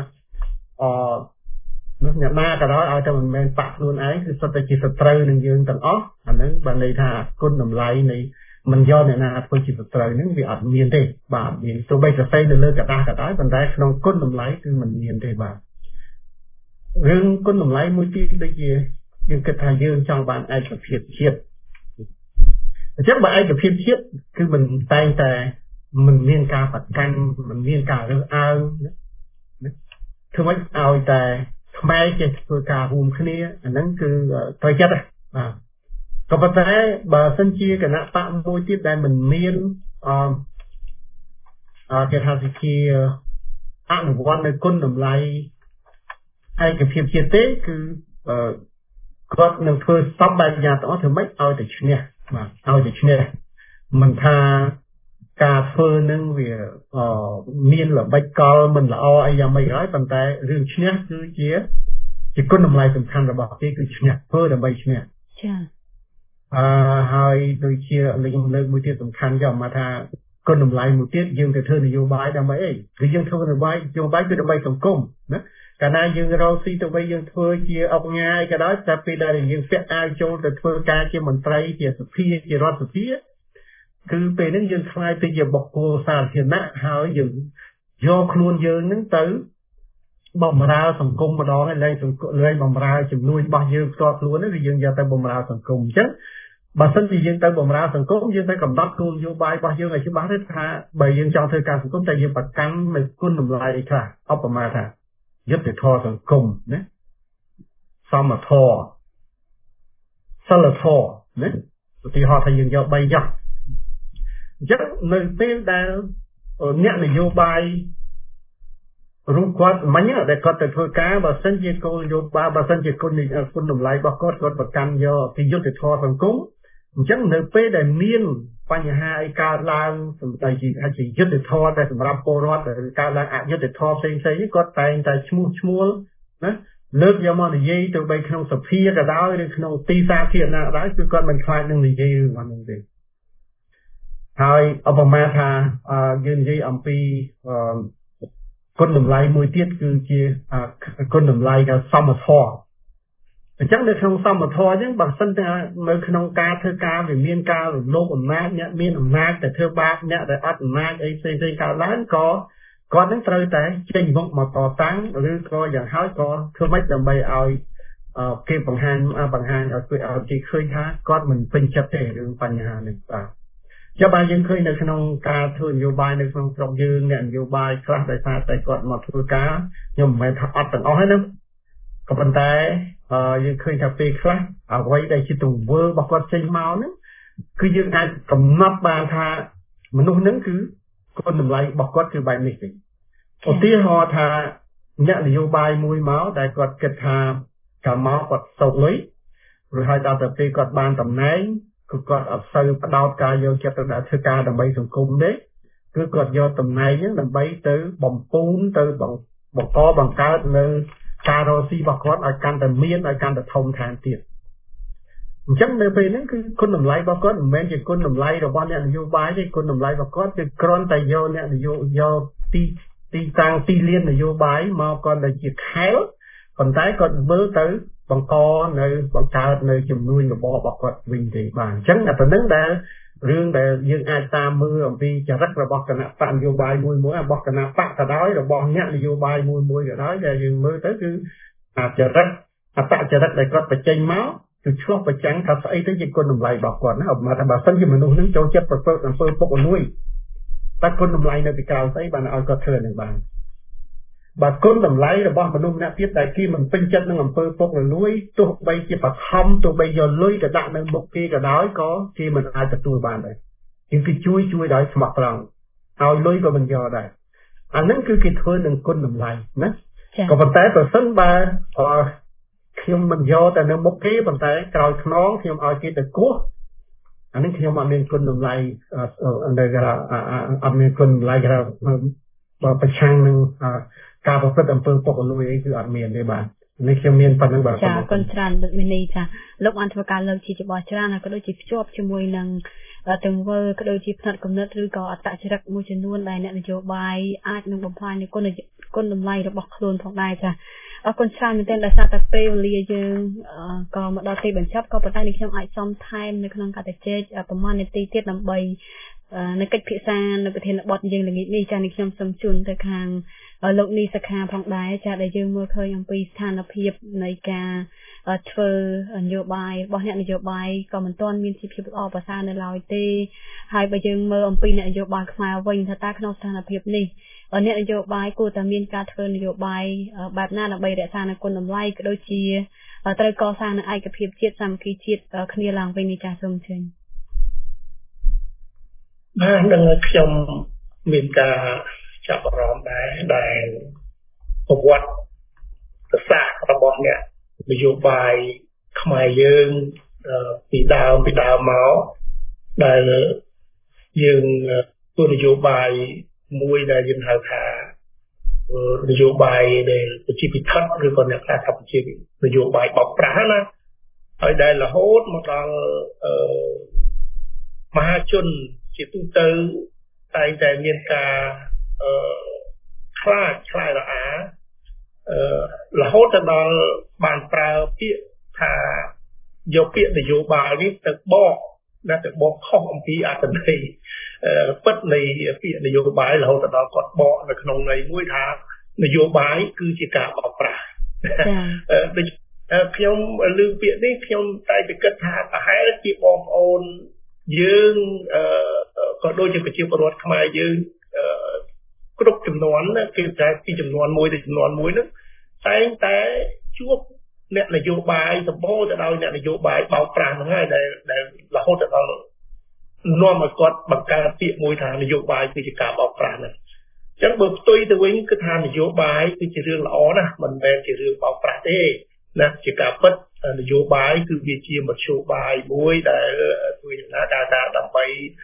នោះអ្នកណាក៏ដោយឲ្យតែមិនមែនបកខ្លួនឯងគឺសុទ្ធតែជាសត្រូវនឹងយើងទាំងអស់អាហ្នឹងបានន័យថាគុណតម្លៃនៃមិនយកអ្នកណាធ្វើជាសត្រូវហ្នឹងវាអត់មានទេបាទមានទោះបីសរសេរនៅលើกระดาษក៏ដោយប៉ុន្តែក្នុងគុណតម្លៃគឺមិនមានទេបាទរឿងគុណតម្លៃមួយទៀតដូចជាយើងគិតថាយើងចង់បានឯកភាពជាតិអញ្ចឹងបើឯកភាពជាតិគឺមិនតែងតែមិនមានការប្រកាន់មិនមានការរើសអើងធ្វើម៉េចឲ្យតែខ្មែរចេះធ្វើការរួមគ្នាអាហ្នឹងគឺត្រូវចិត្តបាទក៏ប៉ុន្តែបើសិនជាគណៈបកមួយទៀតដែលមិនមានគេថាជាអនុវត្តនៅគុណតម្លៃឯកភាពជាតិទេគឺគាត់នឹងធ្វើសពបែបយ៉ាងទាំងអស់ធ្វើម៉េចឲ្យតែឈ្នះបាទឲ្យតែឈ្នះមិនថាការធ្វើនឹងវាមានល្បិចកលមិនល្អអីយ៉ាងម៉េចហើយប៉ុន្តែរឿងឈ្នះគឺជាគុណតម្លៃសំខាន់របស់គេគឺឈ្នះធ្វើដើម្បីឈ្នះចាហើយដូចជាខ្ញុំលើកមួយទៀតសំខាន់យកមកថាគុណតម្លៃមួយទៀតយើងទៅធ្វើនយោបាយដើម្បីអីគឺយើងធ្វើនយោបាយគឺដើម្បីសង្គមណាកាលណាយើងរកស៊ីទៅវិញយើងធ្វើជាអុកញ៉ាយក៏ដោយតែពេលដែលយើងពាក់អាវចូលទៅធ្វើការជាមន្ត្រីជាសភាជារដ្ឋសភាគឺពេលហ្នឹងយើងខ្លាយទៅជាបុគ្គលសាធារណៈហើយយើងយកខ្លួនយើងហ្នឹងទៅបំរើសង្គមម្ដងហើយលែងបំរើជំនួយរបស់យើងផ្ទាល់ខ្លួនគឺយើងយកទៅបំរើសង្គមអញ្ចឹងបើសិនជាយើងទៅបំរើសង្គមយើងទៅកំណត់គោលនយោបាយរបស់យើងឲ្យច្បាស់ទេថាបើយើងចង់ធ្វើការសង្គមតែយើងប្រកាន់នៅគុណតម្លៃអីខ្លះឧបមាថាយុត្តិធម៌សង្គមណាសមធម៌សិលធម៌ណាឧទាហរណ៍ថាយើងយក3យ៉ាងអញ្ចឹងនៅពេលដែលអ្នកនយោបាយរូបគាត់មិញដែលគាត់ទៅធ្វើការបើសិនជាគោលនយោបាយបើសិនជាគុណតម្លៃរបស់គាត់ប្រកាន់យកពីយុត្តិធម៌សង្គមអញ្ចឹងនៅពេលដែលមានបញ្ហាអីកើតឡើងសម្ដីជាយុត្តិធម៌តែសម្រាប់ពលរដ្ឋឬកើតឡើងអយុត្តិធម៌ផ្សេងៗគាត់តែងតែឈ្មោះណាលើកយកមកនិយាយទៅបីក្នុងសភាក៏ដោយឬក្នុងទីសាធារណៈក៏ដោយគឺគាត់មិនខ្លាចនឹងនិយាយរឿងហ្នឹងទេហើយឧបមាថាយើងនិយាយអំពីគុណតម្លៃមួយទៀតគឺជាគុណតម្លៃដែលសមធម៌អញ្ចឹងនៅក្នុងសមធម៌អញ្ចឹងបើសិនថានៅក្នុងការធ្វើការវាមានការរំលោភអំណាចអ្នកមានអំណាចតែធ្វើបាបអ្នកដែលអត់អំណាចអីផ្សេងៗកើតឡើងក៏គាត់នឹងត្រូវតែចេញមុខមកតតាំងឬក៏យ៉ាងហោចក៏ធ្វើម៉េចដើម្បីឲ្យគេបង្ហាញឲ្យគេឃើញថាគាត់មិនពេញចិត្តទេរឿងបញ្ហានេះបាទចាំបើយើងឃើញនៅក្នុងការធ្វើនយោបាយនៅក្នុងស្រុកយើងអ្នកនយោបាយខ្លះដោយសារតែគាត់មកធ្វើការខ្ញុំមិនមែនថាអត់ទាំងអស់ទេណាក៏ប៉ុន្តែយើងឃើញថាពេលខ្លះអ្វីដែលជាទង្វើរបស់គាត់ចេញមកហ្នឹងគឺយើងអាចកំណត់បានថាមនុស្សហ្នឹងគឺគុណតម្លៃរបស់គាត់គឺបែបនេះទេឧទាហរណ៍ថាអ្នកនយោបាយមួយមកដែលគាត់គិតថាកាលមកគាត់សោកលុយឬហើយដល់ទៅពេលគាត់បានតំណែងគឺគាត់អត់សូវផ្ដោតការយកចិត្តទៅដាក់ធ្វើការដើម្បីសង្គមទេគឺគាត់យកតំណែងហ្នឹងដើម្បីទៅបំពូនទៅបង្កើតនៅការរកស៊ីរបស់គាត់ឲ្យកាន់តែមានឲ្យកាន់តែធំថែមទៀតអញ្ចឹងនៅពេលហ្នឹងគឺគុណតម្លៃរបស់គាត់មិនមែនជាគុណតម្លៃរបស់អ្នកនយោបាយទេគុណតម្លៃរបស់គាត់គឺគ្រាន់តែយកអ្នកនយោបាយយកទីតាំងទីលាននយោបាយមកគាត់ដែលជាខែលប៉ុន្តែគាត់មើលទៅបង្កើតនៅចំនួនរបបរបស់គាត់វិញទេបាទអញ្ចឹងតែប៉ុណ្្នឹងដែលរឿងដែលយើងអាចតាមមើលអំពីចរិតរបស់គណៈបកនយោបាយមួយរបស់គណៈបកក៏ដោយរបស់អ្នកនយោបាយមួយក៏ដោយដែលយើងមើលទៅគឺចរិតអត្តចរិតដែលគាត់បញ្ចេញមកគឺឆ្លោះប្រចាំងថាស្អីទៅជាគុណតម្លៃរបស់គាត់ណាឧបមាថាបើសិនជាមនុស្សនឹងចូលចិត្តប្រព្រឹត្តអំពើពុករលួយតើគុណតម្លៃនៅពីក្រៅស្អីបានឲ្យគាត់ធ្វើនឹងបានបើគុណតម្លៃរបស់មនុស្សម្នាក់ទៀតដែលគេមិនពេញចិត្តនឹងអំពើពុករលួយទោះបីជាបឋមទោះបីយកលុយទៅដាក់នៅមុខគេក៏ដោយក៏គេមិនអាចទទួលបានដែរគេជួយដោយស្មោះត្រង់ឲ្យលុយក៏មិនយកដែរអាហ្នឹងគឺគេធ្វើនឹងគុណតម្លៃណាក៏ប៉ុន្តែប្រសិនបើខ្ញុំមិនយកតែនៅមុខគេប៉ុន្តែក្រោយខ្នងខ្ញុំឲ្យគេទៅគោះអានេះខ្ញុំអត់មានគុណតម្លៃនៅអត់មានគុណតម្លៃបើប្រឆាំងនឹងការប្រព្រឹត្តអំពើពុករលួយអីគឺអត់មានទេបាទនេះខ្ញុំមានប៉ុណ្្នឹងបាទចាគុណច្រើនលោកមីនីចាលោកបានធ្វើការលើកជាច្បាស់ច្រើនហើយក៏ដូចជាភ្ជាប់ជាមួយនឹងទង្វើក៏ដូចជាផ្នែកគំនិតឬក៏អត្តចរិតមួយចំនួនដែលអ្នកនយោបាយអាចនឹងបំផ្លាញគុណតម្លៃរបស់ខ្លួនផងដែរចាអរគុណច្រើនមែនទែនដែលសារតែពេលវេលាយើងក៏មកដល់ទីបញ្ចប់ក៏ប៉ុន្តែនេះខ្ញុំអាចសំថែមនៅក្នុងកតិជែកប្រហែលនាទីទៀតដើម្បីនៅកិច្ចពិសានៅប្រធានបទយើងល្ងាចនេះចានេះខ្ញុំសូមជូនទៅខាងលោកនីសខាផងដែរចាដែលយើងមើលឃើញអំពីស្ថានភាពនៃការធ្វើនយោបាយរបស់អ្នកនយោបាយក៏មិនទាន់មានភាពល្អប្រសើរនៅឡើយទេហើយបើយើងមើលអំពីអ្នកនយោបាយខ្មែរវិញថាតើក្នុងស្ថានភាពនេះអ្នកនយោបាយគួរតែមានការធ្វើនយោបាយបែបណាដើម្បីរក្សានូវគុណតម្លៃក៏ដូចជាត្រូវកសាងនូវឯកភាពជាតិសាមគ្គីជាតិគ្នាឡើងវិញនេះចាសូមអញ្ជើញបាទនឹងខ្ញុំមានការចាប់អារម្មណ៍ដែរដែលប្រវត្តិសាស្ត្ររបស់អ្នកនយោបាយខ្មែរយើងពីដើមមកដែលយើងធ្វើនយោបាយមួយដែលយើងហៅថានយោបាយដែលប្រជាពិធឬក៏អ្នកខ្លះថាប្រជានយោបាយបោកប្រាស់ណាហើយដែលរហូតមកដល់មហាជនជាទូទៅតែងតែមានការខ្លាចរអារហូតទៅដល់បានប្រើពាក្យថាយកពាក្យនយោបាយនេះទៅបកខុសអំពីអត្ថន័យពិតនៃពាក្យនយោបាយរហូតដល់គាត់បកនៅក្នុងន័យមួយថានយោបាយគឺជាការបោកប្រាស់ដូខ្ញុំលើកពាក្យនេះខ្ញុំតែគិតថាប្រហែលជាបងប្អូនយើងក៏ដូចជាប្រជាពលរដ្ឋខ្មែរយើងគ្រប់ចំនួនគឺតែពីចំនួនមួយទៅចំនួនមួយនោះតែងតែជួបអ្នកនយោបាយសម្បូរទៅដោយអ្នកនយោបាយបោកប្រាស់ហ្នឹងហើយដែលរហូតដល់នាំឲ្យគាត់បង្កើតពាក្យមួយថានយោបាយគឺជាការបោកប្រាស់ហ្នឹងអញ្ចឹងបើផ្ទុយទៅវិញគឺថានយោបាយគឺជារឿងល្អណាស់មិនមែនជារឿងបោកប្រាស់ទេណាជាការពិតនយោបាយគឺវាជាមធ្យោបាយមួយដែលធ្វើយ៉ាងណាដែលដើម្បី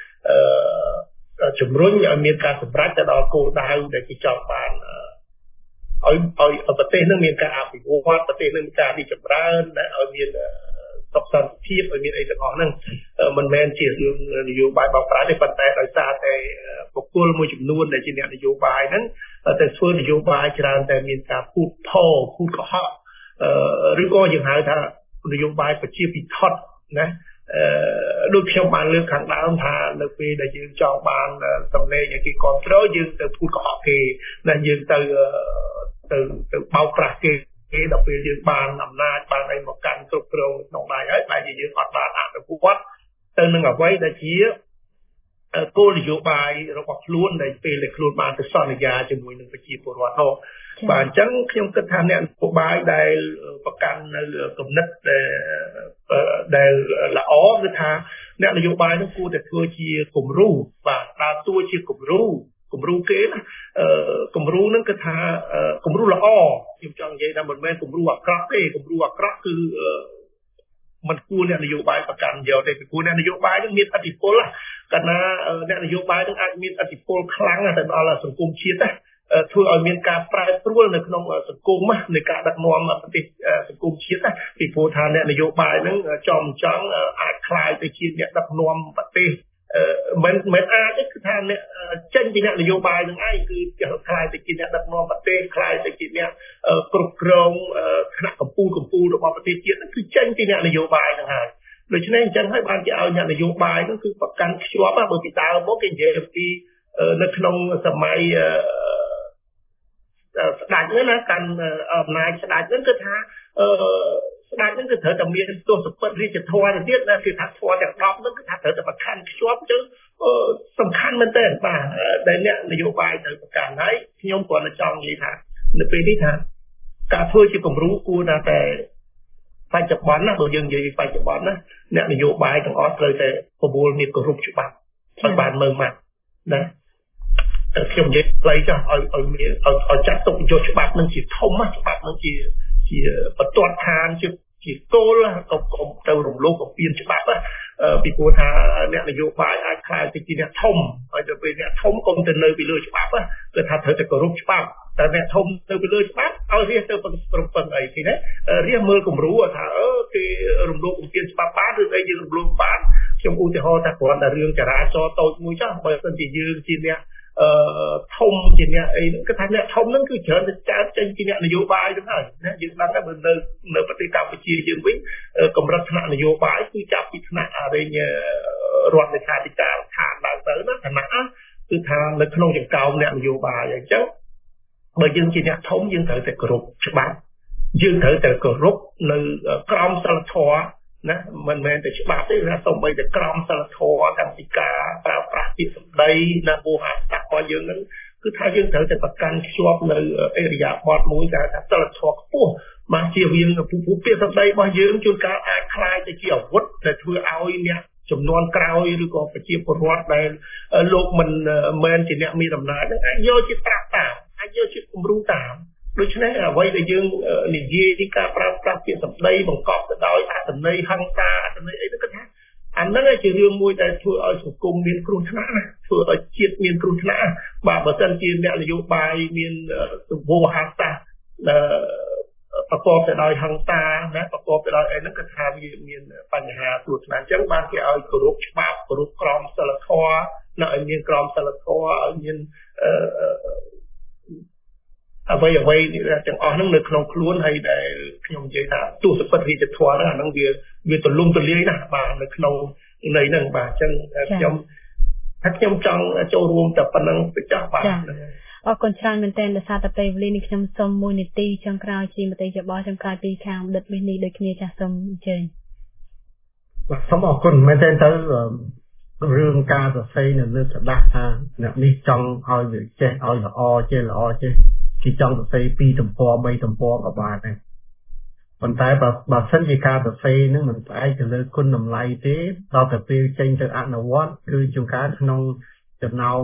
ជំរុញឲ្យមានការសម្រេចទៅដល់គោលដៅដែលគេចង់បានឲ្យប្រទេសនឹងមានការអភិវឌ្ឍប្រទេសនឹងមានការរីកចម្រើនឲ្យមានសុខសន្តិភាពឲ្យមានអីទាំងអស់ហ្នឹងមិនមែនជារឿងនយោបាយបោកប្រាស់ទេប៉ុន្តែដោយសារតែបុគ្គលមួយចំនួនដែលជាអ្នកនយោបាយហ្នឹងតែធ្វើនយោបាយច្រើនតែមានការពូតកុហកឬក៏យើងហៅថានយោបាយប្រជាពិធដ្ឋណាដូចខ្ញុំបានលើកខាងដើមថានៅពេលដែលយើងចង់បានសម្លេងឲ្យគេគ្រប់គ្រងយើងទៅពូតកុហកគេណាយើងទៅបោកប្រាស់គេដល់ពេលយើងបានអំណាចបានអីមកកាន់គ្រប់គ្រងក្នុងដៃហើយតែយើងអត់បានអនុវត្តទៅនឹងអ្វីដែលជាគោលនយោបាយរបស់ខ្លួនដែលពេលដែលខ្លួនបានទៅសន្យាជាមួយនឹងប្រជាពលរដ្ឋនោះបាទអញ្ចឹងខ្ញុំគិតថាអ្នកនយោបាយដែលប្រកាន់នៅគំនិតដែលល្អគឺថាអ្នកនយោបាយនោះគួរតែធ្វើជាគំរូបាទដើរតួជាគំរូគេណាគំរូហ្នឹងគឺថាគំរូល្អខ្ញុំចង់និយាយថាមិនមែនគំរូអាក្រក់ទេគំរូអាក្រក់គឺមិនគួរអ្នកនយោបាយប្រកាន់យកទេពីព្រោះអ្នកនយោបាយនឹងមានឥទ្ធិពលកាលណាអ្នកនយោបាយនឹងអាចមានឥទ្ធិពលខ្លាំងទៅដល់សង្គមជាតិណាធ្វើឲ្យមានការប្រែប្រួលនៅក្នុងសង្គមនៃការដឹកនាំប្រទេសសង្គមជាតិណាពីព្រោះថាអ្នកនយោបាយនឹងចង់អាចคล้ายទៅជាអ្នកដឹកនាំប្រទេសមិនអាចគឺថាអ្នកចេញពីអ្នកនយោបាយនឹងឯងគឺคล้ายទៅជាអ្នកដឹកនាំប្រទេសคล้ายទៅជាអ្នកគ្រប់គ្រងថ្នាក់កម្ពុជារបស់ប្រទេសជាតិគឺចេញពីអ្នកនយោបាយនឹងហើយដូច្នេះអញ្ចឹងហើយបានជាឲ្យអ្នកនយោបាយនោះគឺប្រកាន់ខ្ជាប់បើពីដើមមកគេនិយាយពីនៅក្នុងសម័យស្ដេចហ្នឹងណាកាន់អំណាចស្ដេចហ្នឹងគឺថាស្ដេចហ្នឹងគឺត្រូវតែមានទស្សនវិជ្ជារាជធម៌ទៅទៀតណាគឺថាធម៌ទាំង10ហ្នឹងគឺថាត្រូវតែប្រកាន់ខ្ជាប់ទៅសំខាន់មែនទែនបាទដែលអ្នកនយោបាយត្រូវប្រកាន់ហើយខ្ញុំគ្រាន់តែចង់និយាយថានៅពេលនេះថាការធ្វើជាគំរូគួរណាតែបច្ចុប្បន្នណាបើយើងនិយាយបច្ចុប្បន្នណាអ្នកនយោបាយទាំងអស់ត្រូវតែប្រមូលមានគោរពច្បាប់ឲ្យបានមើលម៉ាត់ណាខ្ញុំនិយាយផ្លៃចុះឲ្យមានឲ្យចាត់ទុកយកច្បាប់នឹងជាធំច្បាប់នឹងជាបន្ទាត់ឋានជាគោលកុំទៅរំលោភបំពានច្បាប់ពីព្រោះថាអ្នកនយោបាយអាចខ្លាចទៅជាអ្នកធំហើយទៅពេលអ្នកធំកុំទៅនៅពីលើច្បាប់គឺថាត្រូវតែគោរពច្បាប់តែអ្នកធំទៅពីលើច្បាប់ឲ្យរៀបទៅប្រពឹងអីគេណារៀបមើលគំរូថាគេរំលោភបំពានច្បាប់បានឬអីយើងរំលោភបានខ្ញុំឧទាហរណ៍ថាគ្រាន់តែរឿងចរាចរណ៍តូចមួយចុះបើមិនជាយើងជាអ្នកធំជាអ្នកអីហ្នឹងគឺថាអ្នកធំហ្នឹងគឺច្រើនតែកើតចេញពីអ្នកនយោបាយហ្នឹងហើយណាយើងដឹងថានៅប្រទេសកម្ពុជាយើងវិញកម្រិតថ្នាក់នយោបាយគឺចាប់ពីថ្នាក់អរិញរដ្ឋលេខាធិការដ្ឋានឡើងទៅណាឋានៈគឺថានៅក្នុងចង្កោមអ្នកនយោបាយអញ្ចឹងបើយើងជាអ្នកធំយើងត្រូវតែគោរពច្បាប់យើងត្រូវតែគោរពនៅក្រមសីលធម៌ណាមិនមែនតែច្បាប់ទេណាសូម្បីតែក្រមសីលធម៌ទាំងពីការប្រើប្រាស់ពាក្យសម្ដីណាវោហារស័ព្ទរបស់យើងហ្នឹងគឺថាយើងត្រូវតែប្រកាន់ខ្ជាប់នៅអរិយាប័ត្រមួយគេថាសីលធម៌ខ្ពស់មកជាវាពាក្យសម្ដីរបស់យើងជួនកាលអាចคล้ายទៅជាអាវុធដែលធ្វើឲ្យអ្នកចំនួនក្រោយឬក៏ប្រជាពលរដ្ឋដែលលោកមិនមែនជាអ្នកមានអំណាចហ្នឹងអាចយកជាប្រាប់តាមអាចយកជាគំរូតាមដូច្នេះអ្វីដែលយើងនិយាយពីការប្រើប្រាស់ពាក្យសម្ដីបង្កប់ទៅដោយអត្ថន័យហិង្សាអត្ថន័យអីហ្នឹងគឺថាអាហ្នឹងជារឿងមួយដែលធ្វើឲ្យសង្គមមានគ្រោះថ្នាក់ណាធ្វើឲ្យជាតិមានគ្រោះថ្នាក់បាទបើមិនជាអ្នកនយោបាយមានវោហារស័ព្ទប្រកបទៅដោយហិង្សាណាប្រកបទៅដោយអីហ្នឹងគឺថាវាមានបញ្ហាគ្រោះថ្នាក់អញ្ចឹងបានគេឲ្យគោរពច្បាប់គោរពក្រមសីលធម៌នៅឲ្យមានក្រមសីលធម៌ឲ្យមានអ្វីទាំងអស់ហ្នឹងនៅក្នុងខ្លួនហើយដែលខ្ញុំនិយាយថាទស្សនវិជ្ជារាជធម៌ហ្នឹងអាហ្នឹងវាទូលំទូលាយណាស់បាទនៅក្នុងន័យហ្នឹងបាទអញ្ចឹងខ្ញុំហើយខ្ញុំចង់ចូលរួមតែប៉ុណ្្នឹងទៅចាស់បាទអរគុណច្រើនមែនទែនដោយសារតែពេលវេលានេះខ្ញុំសូម1នាទីចុងក្រោយជាមតិយោបល់ចុងក្រោយពីខាងដិតវិនីដូចគ្នាចាស់សូមអញ្ជើញបាទសូមអរគុណមែនទែនទៅរឿងការសរសេរនៅលើក្រដាសថាអ្នកនេះចង់ឲ្យវាចេះឲ្យល្អចេះគេចង់សរសេរ2ទំព័រ3ទំព័រក៏បានដែរប៉ុន្តែបើសិនជាការសរសេរនឹងមិនផ្អែកទៅលើគុណតម្លៃទេដល់តែពេលចេញទៅអនុវត្តគឺជួនកាលក្នុងចំណោម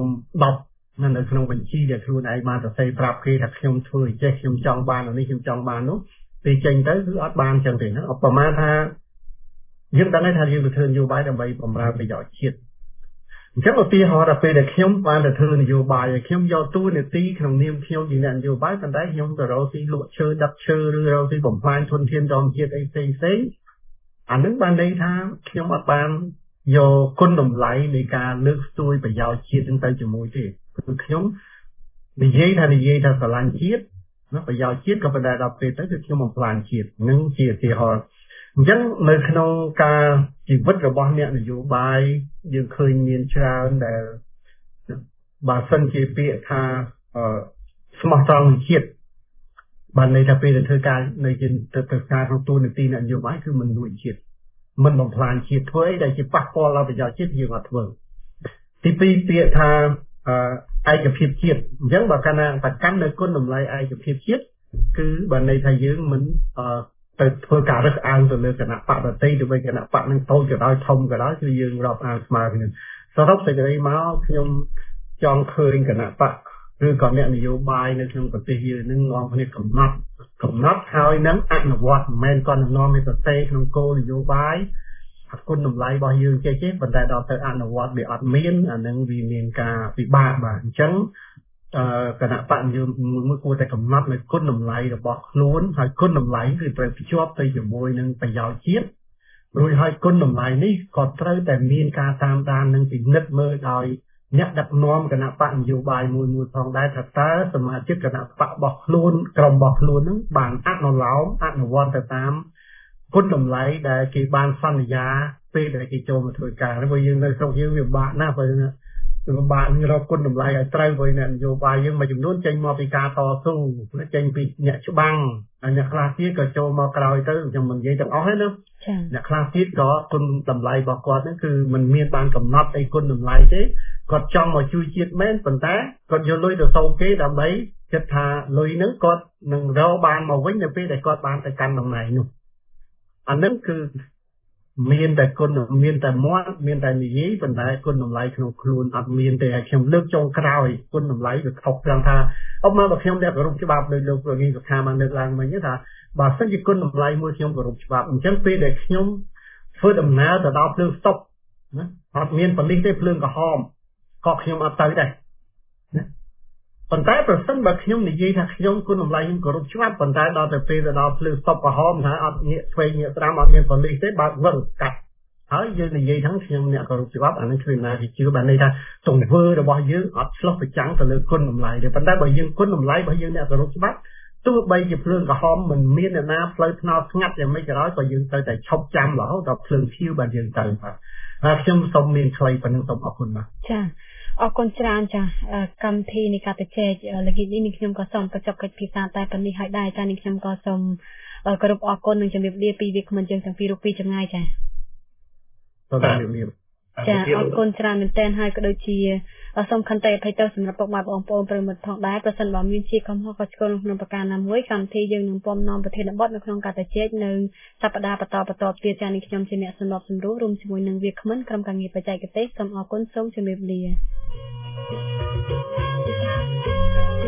10នៅក្នុងបញ្ជីដែលខ្លួនឯងបានសរសេរប្រាប់គេថាខ្ញុំធ្វើចេះខ្ញុំចង់បាននេះខ្ញុំចង់បាននោះពេលចេញទៅគឺអត់បានចឹងទេណាឧបមាថាយើងដឹងថាយើងទៅធ្វើនយោបាយដើម្បីបម្រើប្រយោជន៍ជាតិអញ្ចឹងឧទាហរណ៍ថាពេលដែលខ្ញុំបានទៅធ្វើនយោបាយហើយខ្ញុំយកតួនាទីក្នុងនាមខ្ញុំជាអ្នកនយោបាយប៉ុន្តែខ្ញុំទៅរកស៊ីលក់ឈើដឹកឈើឬរកស៊ីបំផ្លាញធនធានធម្មជាតិអីផ្សេងអានឹងបានន័យថាខ្ញុំអត់បានយកគុណតម្លៃនៃការលើកស្ទួយប្រយោជន៍ជាតិនឹងទៅជាមួយទេគឺខ្ញុំនិយាយថាស្រឡាញ់ជាតិណាប្រយោជន៍ជាតិក៏ប៉ុន្តែដល់ពេលទៅគឺខ្ញុំបំផ្លាញជាតិនឹងជាឧទាហរណ៍អញ្ចឹងនៅក្នុងការជីវិតរបស់អ្នកនយោបាយយើងឃើញមានច្រើនដែលបើសិនជាពាក្យថាស្មោះត្រង់ជាតិបានន័យថាពេលទៅធ្វើការនៅជាទៅការក្នុងទូនាទីអ្នកនយោបាយគឺមិនលួចជាតិមិនបំផ្លាញជាតិធ្វើអីដែលជាប៉ះពាល់ដល់ប្រយោជន៍ជាតិយើងអត់ធ្វើទី2ពាក្យថាឯកភាពជាតិអញ្ចឹងបើកាលណាប្រកាន់នៅគុណតម្លៃឯកភាពជាតិគឺបានន័យថាយើងមិនទៅធ្វើការរើសអើងទៅលើគណៈបកដទៃទៅវិញគណៈបកនឹងតូចក៏ដោយធំក៏ដោយគឺយើងរាប់អានស្មើគ្នាសរុបសេចក្តីមកខ្ញុំចង់ឃើញគណៈបកឬក៏អ្នកនយោបាយនៅក្នុងប្រទេសយើងនឹងនាំគ្នាកំណត់ហើយនឹងអនុវត្តមិនមែនគាត់នាំឲ្យសរសេរក្នុងគោលនយោបាយគុណតម្លៃរបស់យើងចេះប៉ុន្តែដល់ទៅអនុវត្តវាអត់មានអានឹងវាមានការពិបាកបាទអញ្ចឹងគណៈបកយើងមួយគួរតែកំណត់នៅគុណតម្លៃរបស់ខ្លួនហើយគុណតម្លៃគឺត្រូវភ្ជាប់ទៅជាមួយនឹងប្រយោជន៍ជាតិរួចហើយគុណតម្លៃនេះក៏ត្រូវតែមានការតាមដាននិងពិនិត្យមើលដោយអ្នកដឹកនាំគណៈបកនយោបាយមួយផងដែរថាតើសមាជិកគណៈបករបស់ខ្លួនក្រុមរបស់ខ្លួននឹងបានអនុវត្តទៅតាមគុណតម្លៃដែលគេបានសន្យាពេលដែលគេចូលមកធ្វើការព្រោះយើងនៅស្រុកយើងវាពិបាកណាស់ព្រោះពិបាកនឹងរកគុណតម្លៃឲ្យត្រូវព្រោះអ្នកនយោបាយយើងមួយចំនួនចេញមកពីការតស៊ូចេញពីអ្នកច្បាំងហើយអ្នកខ្លះទៀតក៏ចូលមកក្រោយទៅខ្ញុំមិននិយាយទាំងអស់ទេណាអ្នកខ្លះទៀតក៏គុណតម្លៃរបស់គាត់ហ្នឹងគឺมันមានបានកំណត់អីគុណតម្លៃទេគាត់ចង់មកជួយជាតិមែនប៉ុន្តែគាត់យកលុយទៅសោកគេដើម្បីគិតថាលុយហ្នឹងគាត់នឹងរកបានមកវិញនៅពេលដែលគាត់បានទៅកាន់តំណែងនោះអានឹងគឺមានតែគុណមានតែមាត់មានតែនិយាយប៉ុន្តែគុណតម្លៃក្នុងខ្លួនអត់មានទេហើយខ្ញុំលើកចុងក្រោយគុណតម្លៃវាខុសត្រង់ថាអបមកបើខ្ញុំអ្នកគោរពច្បាប់ដោយលោកប្រងីសុខាបានលើកឡើងមិញថាបើសិនជាគុណតម្លៃមួយខ្ញុំគោរពច្បាប់អញ្ចឹងពេលដែលខ្ញុំធ្វើដំណើរទៅដល់ភ្លើងស្តុបណាអត់មានប៉ូលីសទេភ្លើងក្រហមក៏ខ្ញុំអត់ទៅដែរណាប៉ុន្តែប្រសិនបើខ្ញុំនិយាយថាខ្ញុំគុណតម្លៃខ្ញុំគោរពច្បាប់ប៉ុន្តែដល់ទៅពេលទៅដល់ភ្លើងស្តុបក្រហមថាអត់ងាកស្វែងងាកស្ដាំអត់មានប៉ូលីសទេបើកវឹងកាត់ហើយយើងនិយាយថាខ្ញុំអ្នកគោរពច្បាប់អានឹងគឺណាគេជឿបានន័យថាទង្វើរបស់យើងអត់ឆ្លុះប្រចាំងទៅលើគុណតម្លៃទេប៉ុន្តែបើយើងគុណតម្លៃរបស់យើងអ្នកគោរពច្បាប់ទោះបីជាភ្លើងក្រហមមិនមានអ្នកណាផ្លូវថ្នល់ស្ងាត់យ៉ាងម៉េចក៏ដោយក៏យើងត្រូវតែឈប់ចាំរហូតដល់ភ្លើងភៀវបានយើងទៅបាទហើយខ្ញុំសូមមានខ្លីប៉ុណ្្នឹងសូមអរគុណបាទចាអរគុណច្រើនចាកម្មវិធីនៃការទៅជែកល្ងាចនេះខ្ញុំក៏សូមបញ្ចប់កិច្ចពិសាតែប៉ុណ្្នេះហើយដែរចានេះខ្ញុំក៏សូមគោរពអរគុណនិងជំរាបលាពីវាគ្មិនយើងទាំងពីររូបពីចម្ងាយចាសូមជំរាបលាចាអរគុណច្រើនមែនទែនហើយក៏ដូចជាសូមខន្តីអភ័យទោសសម្រាប់ពុកម៉ែបងប្អូនប្រិយមិត្តផងដែរប្រសិនបើមានជាកំហុសខុសឆ្គងក្នុងប្រការណាមួយកម្មវិធីយើងនឹងពំនាំប្រធានបទនៅក្នុងការទៅជែកនៅសប្តាហ៍បន្តទៀតចានេះខ្ញុំជាអ្នកសម្របសម្រួលរួមជាមួយនឹងវាគ្មិនក្រុមការងារបច្ចេកទេសសូមអរគុណសូមជម្រាបលា